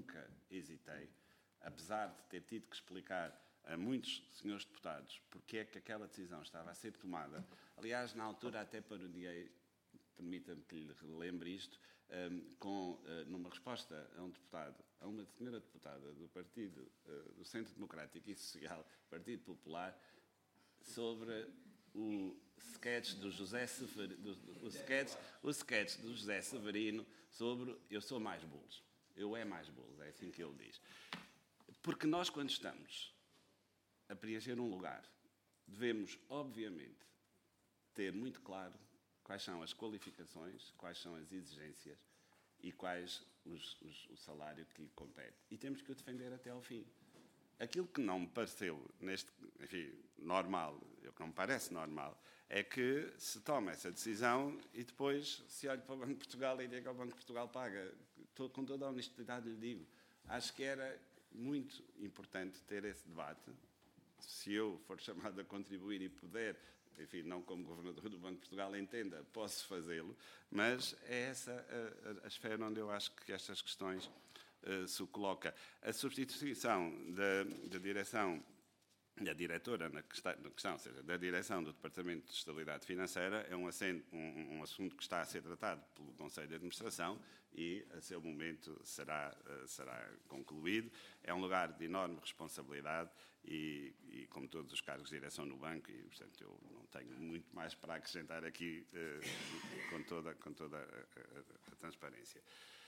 apesar de ter tido que explicar a muitos senhores deputados porque é que aquela decisão estava a ser tomada. Aliás, na altura até parodiei, permita-me que lhe relembre isto, numa resposta a um deputado, a uma senhora deputada do Partido do Centro Democrático e Social, Partido Popular, sobre o sketch do José Severino, o sketch do José Severino sobre eu sou mais bolos. Eu é mais bolos, é assim que ele diz. Porque nós, quando estamos a preencher um lugar, devemos, obviamente, ter muito claro quais são as qualificações, quais são as exigências e quais o salário que lhe compete. E temos que o defender até ao fim. Aquilo que não me pareceu, normal, o que não me parece normal, é que se toma essa decisão e depois se olha para o Banco de Portugal e diz que o Banco de Portugal paga. Com toda a honestidade lhe digo, acho que era muito importante ter esse debate. Se eu for chamado a contribuir e puder, não como Governador do Banco de Portugal, entenda, posso fazê-lo, mas é essa a esfera onde eu acho que estas questões se coloca. A substituição da direção, da diretora na questão, ou seja, da direção do Departamento de Estabilidade Financeira, é um assunto que está a ser tratado pelo Conselho de Administração e, a seu momento, será concluído. É um lugar de enorme responsabilidade e como todos os cargos de direção no banco, e, portanto, eu não tenho muito mais para acrescentar aqui com toda a transparência.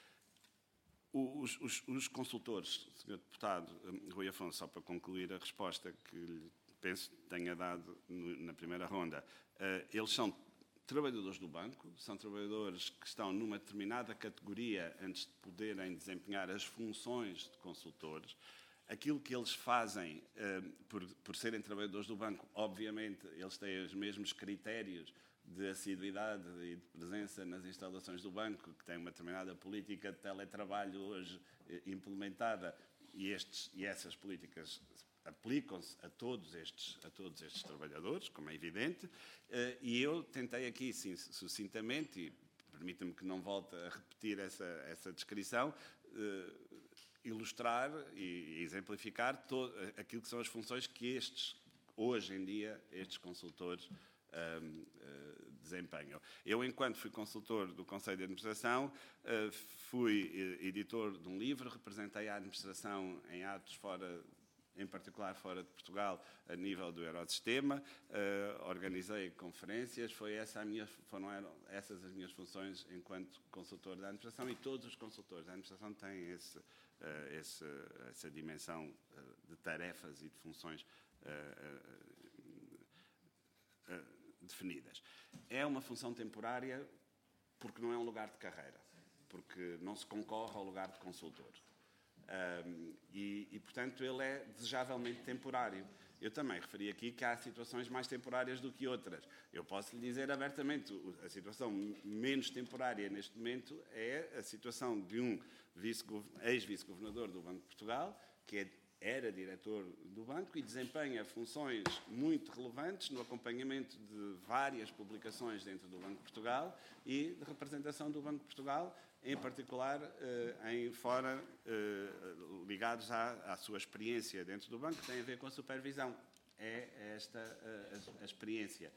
Os consultores, Sr. Deputado Rui Afonso, só para concluir a resposta que lhe penso tenha dado na primeira ronda, eles são trabalhadores do banco, são trabalhadores que estão numa determinada categoria antes de poderem desempenhar as funções de consultores. Aquilo que eles fazem, por serem trabalhadores do banco, obviamente, eles têm os mesmos critérios de assiduidade e de presença nas instalações do banco, que tem uma determinada política de teletrabalho hoje implementada, e essas políticas aplicam-se a todos estes trabalhadores, como é evidente, e eu tentei aqui, sim, sucintamente, e permita-me que não volte a repetir essa descrição, ilustrar e exemplificar aquilo que são as funções que hoje em dia, estes consultores desempenham. Eu, enquanto fui consultor do Conselho de Administração, fui editor de um livro, representei a administração em atos em particular fora de Portugal, a nível do Eurosistema, organizei conferências, foram essas as minhas funções enquanto consultor da administração, e todos os consultores da administração têm essa dimensão de tarefas e de funções definidas. É uma função temporária porque não é um lugar de carreira, porque não se concorre ao lugar de consultor. Portanto, ele é desejavelmente temporário. Eu também referi aqui que há situações mais temporárias do que outras. Eu posso lhe dizer abertamente, a situação menos temporária neste momento é a situação de um ex-vice-governador do Banco de Portugal, que era diretor do banco e desempenha funções muito relevantes no acompanhamento de várias publicações dentro do Banco de Portugal e de representação do Banco de Portugal, em particular em fora, ligados à sua experiência dentro do banco, que tem a ver com a supervisão. é esta a experiência.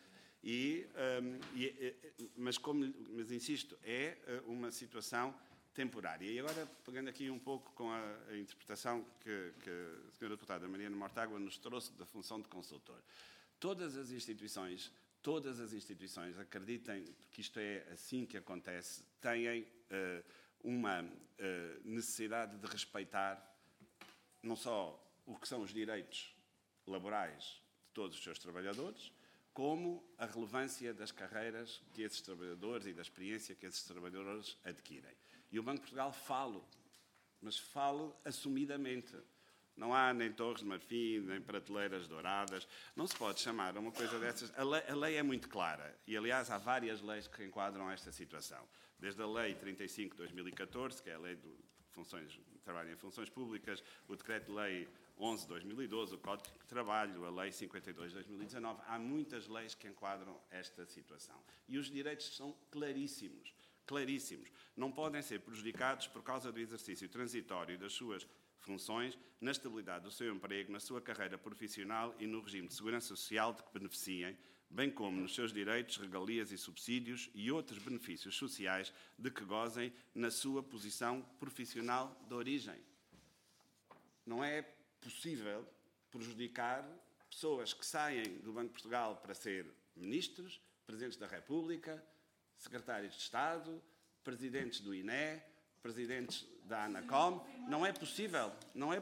Mas insisto, é uma situação temporária. E agora, pegando aqui um pouco com a interpretação que a senhora deputada Mariana Mortágua nos trouxe da função de consultor. Todas as instituições, acreditem que isto é assim que acontece, têm uma necessidade de respeitar não só o que são os direitos laborais de todos os seus trabalhadores, como a relevância das carreiras que esses trabalhadores e da experiência que esses trabalhadores adquirem. E o Banco de Portugal mas falo assumidamente. Não há nem torres de marfim, nem prateleiras douradas. Não se pode chamar a uma coisa dessas. A lei é muito clara. E, aliás, há várias leis que enquadram esta situação. Desde a Lei 35 de 2014, que é a Lei de Trabalho em Funções Públicas, o Decreto-Lei 11 de 2012, o Código de Trabalho, a Lei 52 de 2019. Há muitas leis que enquadram esta situação. E os direitos são claríssimos. Claríssimos. Não podem ser prejudicados por causa do exercício transitório das suas funções, na estabilidade do seu emprego, na sua carreira profissional e no regime de segurança social de que beneficiem, bem como nos seus direitos, regalias e subsídios e outros benefícios sociais de que gozem na sua posição profissional de origem. Não é possível prejudicar pessoas que saem do Banco de Portugal para ser ministros, presidentes da República, secretários de Estado, presidentes do INE, presidentes da ANACOM. Não é possível.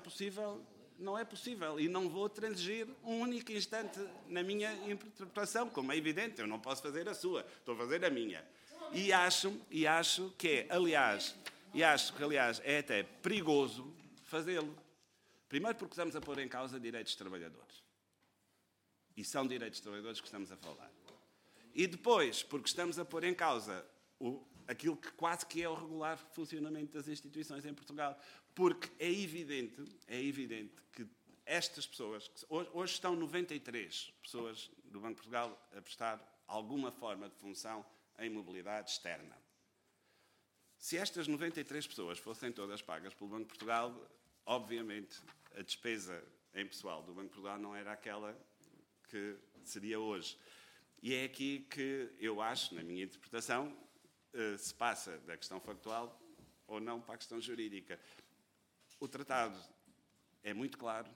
E não vou transigir um único instante na minha interpretação, como é evidente. Eu não posso fazer a sua, estou a fazer a minha. E acho que aliás, é até perigoso fazê-lo. Primeiro porque estamos a pôr em causa direitos de trabalhadores. E são direitos de trabalhadores que estamos a falar. E depois, porque estamos a pôr em causa aquilo que quase que é o regular funcionamento das instituições em Portugal. Porque é evidente que estas pessoas, hoje estão 93 pessoas do Banco de Portugal a prestar alguma forma de função em mobilidade externa. Se estas 93 pessoas fossem todas pagas pelo Banco de Portugal, obviamente a despesa em pessoal do Banco de Portugal não era aquela que seria hoje. E é aqui que eu acho, na minha interpretação, se passa da questão factual ou não para a questão jurídica. O tratado é muito claro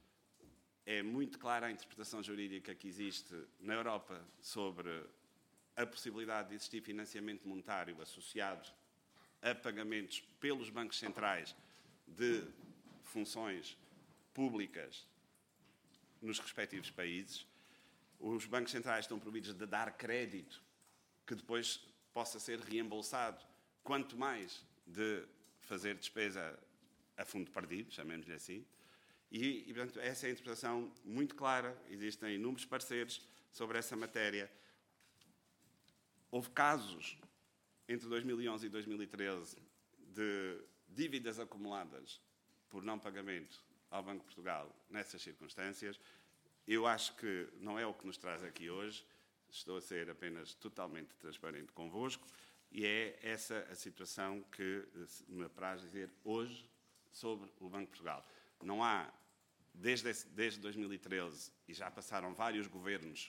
a interpretação jurídica que existe na Europa sobre a possibilidade de existir financiamento monetário associado a pagamentos pelos bancos centrais de funções públicas nos respectivos países. Os bancos centrais estão proibidos de dar crédito que depois possa ser reembolsado, quanto mais de fazer despesa a fundo perdido, chamemos-lhe assim. E, portanto, essa é a interpretação muito clara. Existem inúmeros pareceres sobre essa matéria. Houve casos entre 2011 e 2013 de dívidas acumuladas por não pagamento ao Banco de Portugal nessas circunstâncias. Eu acho que não é o que nos traz aqui hoje. Estou a ser apenas totalmente transparente convosco e é essa a situação que me apraz dizer hoje sobre o Banco de Portugal. Não há, desde 2013, e já passaram vários governos,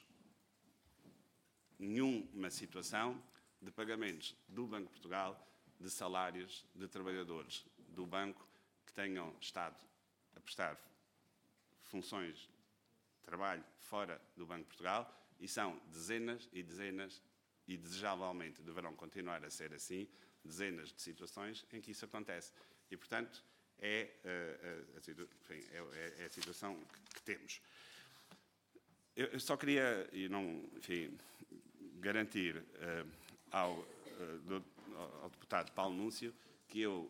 nenhuma situação de pagamentos do Banco de Portugal de salários de trabalhadores do banco que tenham estado a prestar funções de trabalho fora do Banco de Portugal, e são dezenas e dezenas, e desejavelmente deverão continuar a ser assim, dezenas de situações em que isso acontece. E, portanto, é a situação que temos. Eu só queria, garantir ao deputado Paulo Núncio que eu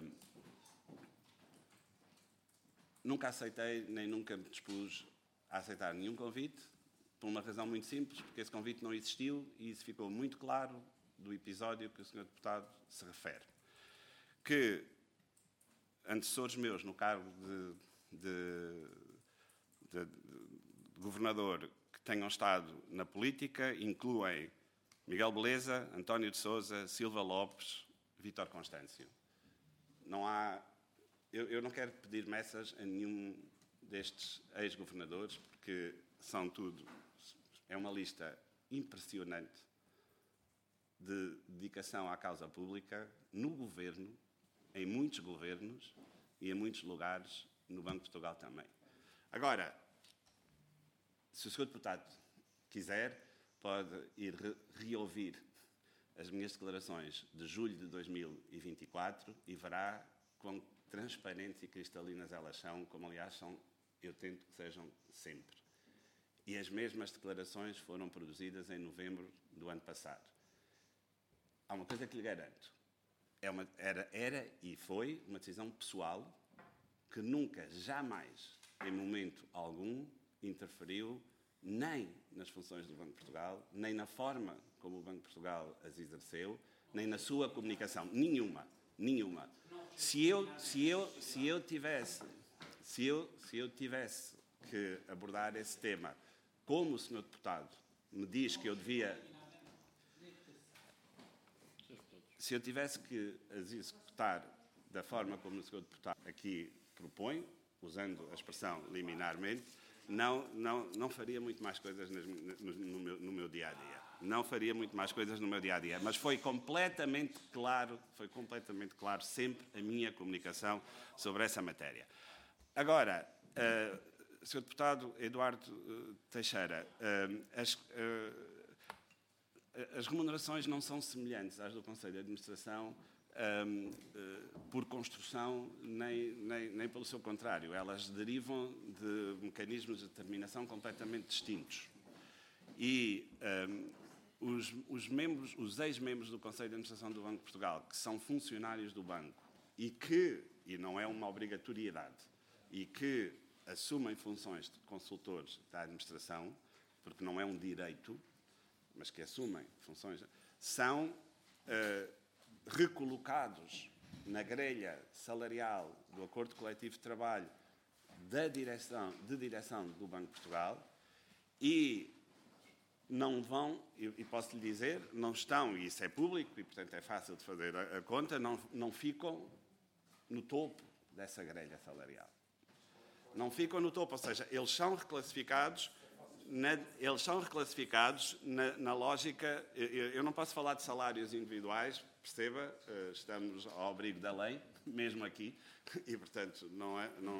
nunca aceitei, nem nunca me dispus a aceitar nenhum convite, por uma razão muito simples, porque esse convite não existiu e isso ficou muito claro do episódio que o Sr. Deputado se refere. Que antecessores meus no cargo de governador que tenham estado na política incluem Miguel Beleza, António de Sousa, Silva Lopes, Vítor Constâncio. Não há... Eu não quero pedir messas a nenhum destes ex-governadores, porque é uma lista impressionante de dedicação à causa pública no governo, em muitos governos e em muitos lugares, no Banco de Portugal também. Agora, se o Sr. Deputado quiser, pode ir reouvir as minhas declarações de julho de 2024 e verá quão transparentes e cristalinas elas são, como aliás eu tento que sejam sempre. E as mesmas declarações foram produzidas em novembro do ano passado. Há uma coisa que lhe garanto. Era e foi uma decisão pessoal que nunca, jamais, em momento algum, interferiu nem nas funções do Banco de Portugal, nem na forma como o Banco de Portugal as exerceu, nem na sua comunicação. Nenhuma. Se eu tivesse que abordar esse tema como o Sr. Deputado me diz que eu devia... Se eu tivesse que as executar da forma como o Sr. Deputado aqui propõe, usando a expressão liminarmente, não faria muito mais coisas no meu dia-a-dia. Não faria muito mais coisas no meu dia-a-dia. Mas foi completamente claro sempre a minha comunicação sobre essa matéria. Agora, Sr. Deputado Eduardo Teixeira, as remunerações não são semelhantes às do Conselho de Administração por construção, nem pelo seu contrário. Elas derivam de mecanismos de determinação completamente distintos. E os ex-membros do Conselho de Administração do Banco de Portugal, que são funcionários do banco e não é uma obrigatoriedade, e que assumem funções de consultores da administração, porque não é um direito, mas que assumem funções, são recolocados na grelha salarial do Acordo Coletivo de Trabalho de direção do Banco de Portugal e não vão, e posso lhe dizer, não estão, e isso é público, e portanto é fácil de fazer a conta, não ficam no topo dessa grelha salarial. Não ficam no topo, ou seja, eles são reclassificados na lógica... Eu não posso falar de salários individuais, perceba, estamos ao abrigo da lei, mesmo aqui, e, portanto, não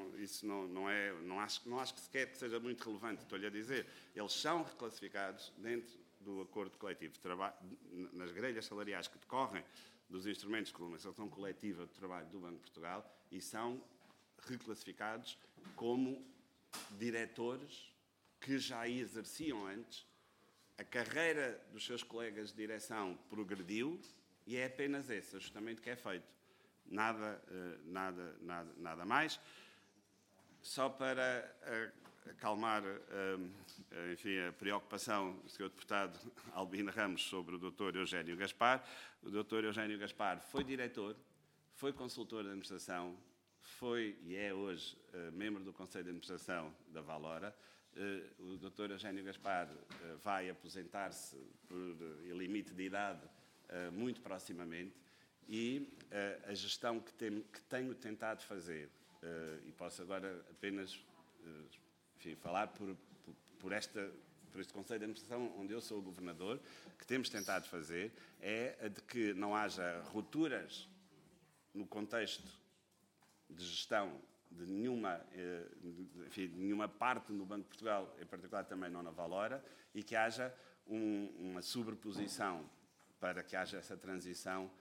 acho que sequer que seja muito relevante, estou-lhe a dizer. Eles são reclassificados dentro do Acordo Coletivo de Trabalho, nas grelhas salariais que decorrem dos instrumentos de regulamentação coletiva de trabalho do Banco de Portugal e são reclassificados como diretores que já exerciam antes. A carreira dos seus colegas de direção progrediu e é apenas esse ajustamento que é feito. Nada mais. Só para acalmar a preocupação do Sr. Deputado Albino Ramos sobre o Dr. Eugénio Gaspar. O Dr. Eugénio Gaspar foi diretor, foi consultor de administração, foi e é hoje membro do Conselho de Administração da Valora. O Dr. Eugénio Gaspar vai aposentar-se por limite de idade muito proximamente e a gestão que tenho tentado fazer, e posso agora apenas falar por este Conselho de Administração onde eu sou o governador, que temos tentado fazer é a de que não haja rupturas no contexto de gestão de nenhuma parte no Banco de Portugal, em particular também não na Valora, e que haja uma sobreposição para que haja essa transição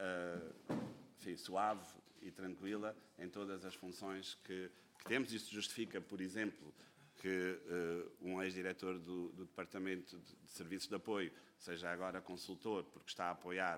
suave e tranquila em todas as funções que temos. Isso justifica, por exemplo, que um ex-diretor do Departamento de Serviços de Apoio seja agora consultor, porque está a apoiar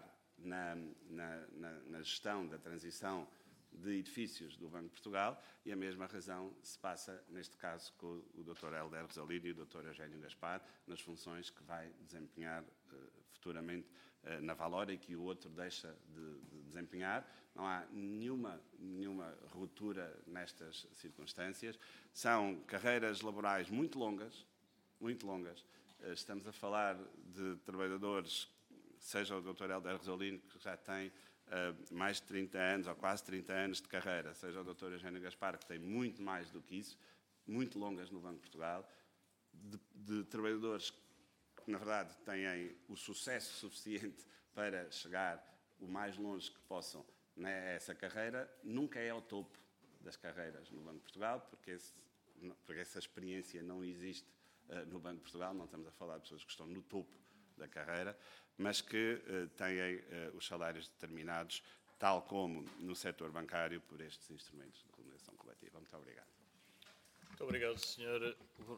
na gestão da transição de edifícios do Banco de Portugal, e a mesma razão se passa, neste caso, com o Dr. Hélder Rosalino e o Dr. Eugénio Gaspar, nas funções que vai desempenhar futuramente na Valora e que o outro deixa de desempenhar. Não há nenhuma ruptura nestas circunstâncias. São carreiras laborais muito longas. Estamos a falar de trabalhadores, seja o Dr. Hélder Rosalino, que já tem mais de 30 anos, ou quase 30 anos de carreira, seja o Dr. Eugénio Gaspar, que tem muito mais do que isso, muito longas no Banco de Portugal. de trabalhadores que, na verdade, têm o sucesso suficiente para chegar o mais longe que possam nessa carreira, nunca é ao topo das carreiras no Banco de Portugal, porque essa experiência não existe no Banco de Portugal. Não estamos a falar de pessoas que estão no topo da carreira, mas que têm os salários determinados, tal como no setor bancário, por estes instrumentos de remuneração coletiva. Muito obrigado. Muito obrigado, Senhores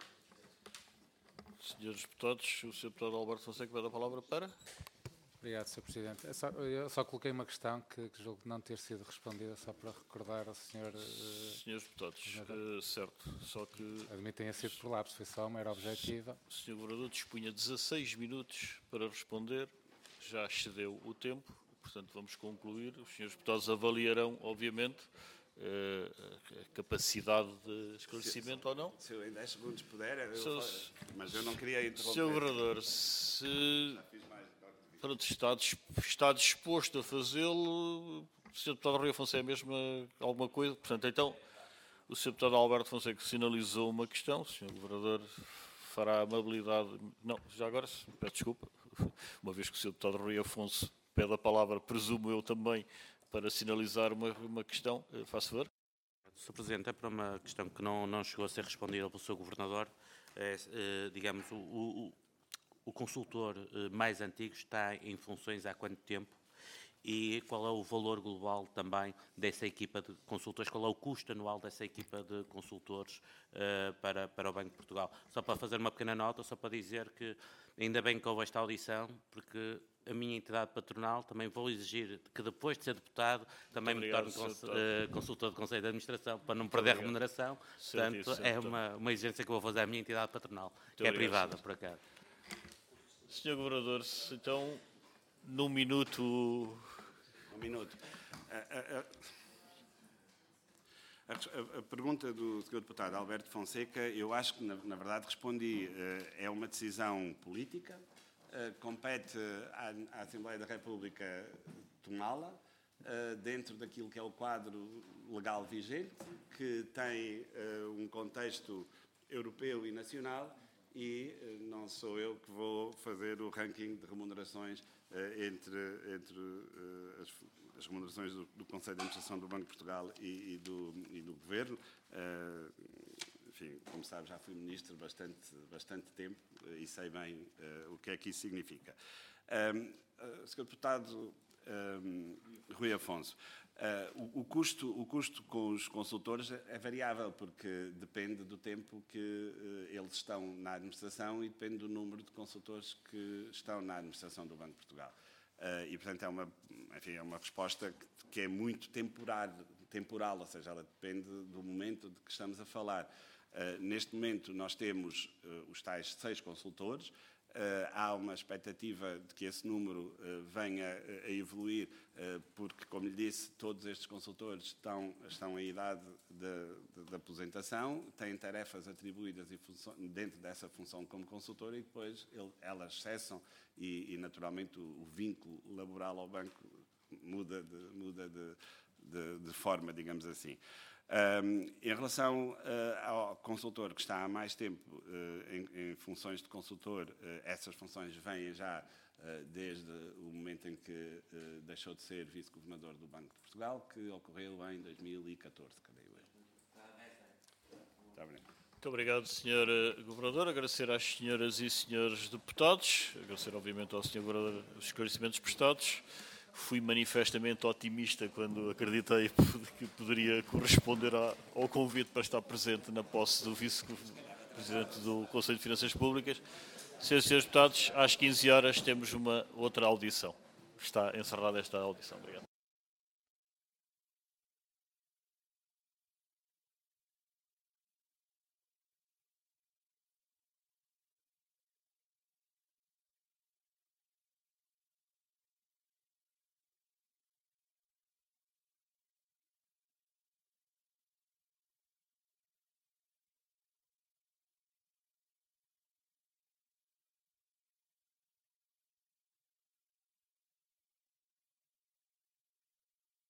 deputados. O Sr. Deputado Alberto Fonseca vai dar a palavra para... Obrigado, Sr. Presidente. Eu só coloquei uma questão que julgo não ter sido respondida, só para recordar ao Sr. Senhores deputados, certo, só que... Admito que tenha sido por lapso, foi só uma, era objetiva. O Sr. Governador dispunha 16 minutos para responder, já excedeu o tempo, portanto vamos concluir. Os senhores deputados avaliarão, obviamente, a capacidade de esclarecimento ou não. Se eu em 10 segundos puder, mas eu não queria interromper. Sr. Governador, se... Pronto, está disposto a fazê-lo, o Sr. Deputado Rui Afonso é mesmo alguma coisa. Portanto, então, o Sr. Deputado Alberto Fonseca sinalizou uma questão, o Sr. Governador fará a amabilidade... Não, já agora, peço desculpa, uma vez que o Sr. Deputado Rui Afonso pede a palavra, presumo eu também, para sinalizar uma questão. Faço favor. Sr. Presidente, é para uma questão que não chegou a ser respondida pelo Sr. Governador. Digamos, o consultor mais antigo está em funções há quanto tempo e qual é o valor global também dessa equipa de consultores, qual é o custo anual dessa equipa de consultores para o Banco de Portugal. Só para fazer uma pequena nota, só para dizer que ainda bem que houve esta audição, porque a minha entidade patronal também vou exigir que depois de ser deputado também me torne consultor do Conselho de Administração para não perder a remuneração. Portanto, é uma exigência que eu vou fazer à minha entidade patronal, que é privada, por acaso. Sr. Governador, então, num minuto... Um minuto. A pergunta do Sr. Deputado Alberto Fonseca, eu acho que, na verdade, respondi. É uma decisão política, compete à Assembleia da República tomá-la, dentro daquilo que é o quadro legal vigente, que tem um contexto europeu e nacional, e não sou eu que vou fazer o ranking de remunerações entre as remunerações do Conselho de Administração do Banco de Portugal e do Governo. Enfim, como sabe, já fui ministro bastante tempo e sei bem o que é que isso significa. Sr. Deputado Rui Afonso, o custo com os consultores é variável, porque depende do tempo que eles estão na administração e depende do número de consultores que estão na administração do Banco de Portugal. E, portanto, é uma resposta que é muito temporal, ou seja, ela depende do momento de que estamos a falar. Neste momento, nós temos os tais 6 consultores. Há uma expectativa de que esse número venha a evoluir, porque, como lhe disse, todos estes consultores estão em idade de aposentação, têm tarefas atribuídas dentro dessa função como consultor e depois elas cessam e naturalmente, o vínculo laboral ao banco muda de forma, digamos assim. Em relação ao consultor que está há mais tempo em funções de consultor, essas funções vêm já desde o momento em que deixou de ser vice-governador do Banco de Portugal, que ocorreu em 2014, creio eu. Muito obrigado, Sr. Governador. Agradecer às senhoras e senhores deputados, agradecer, obviamente, ao Sr. Governador os esclarecimentos prestados. Fui manifestamente otimista quando acreditei que poderia corresponder ao convite para estar presente na posse do vice-presidente do Conselho de Finanças Públicas. Senhoras e senhores deputados, às 15 horas temos uma outra audição. Está encerrada esta audição. Obrigado.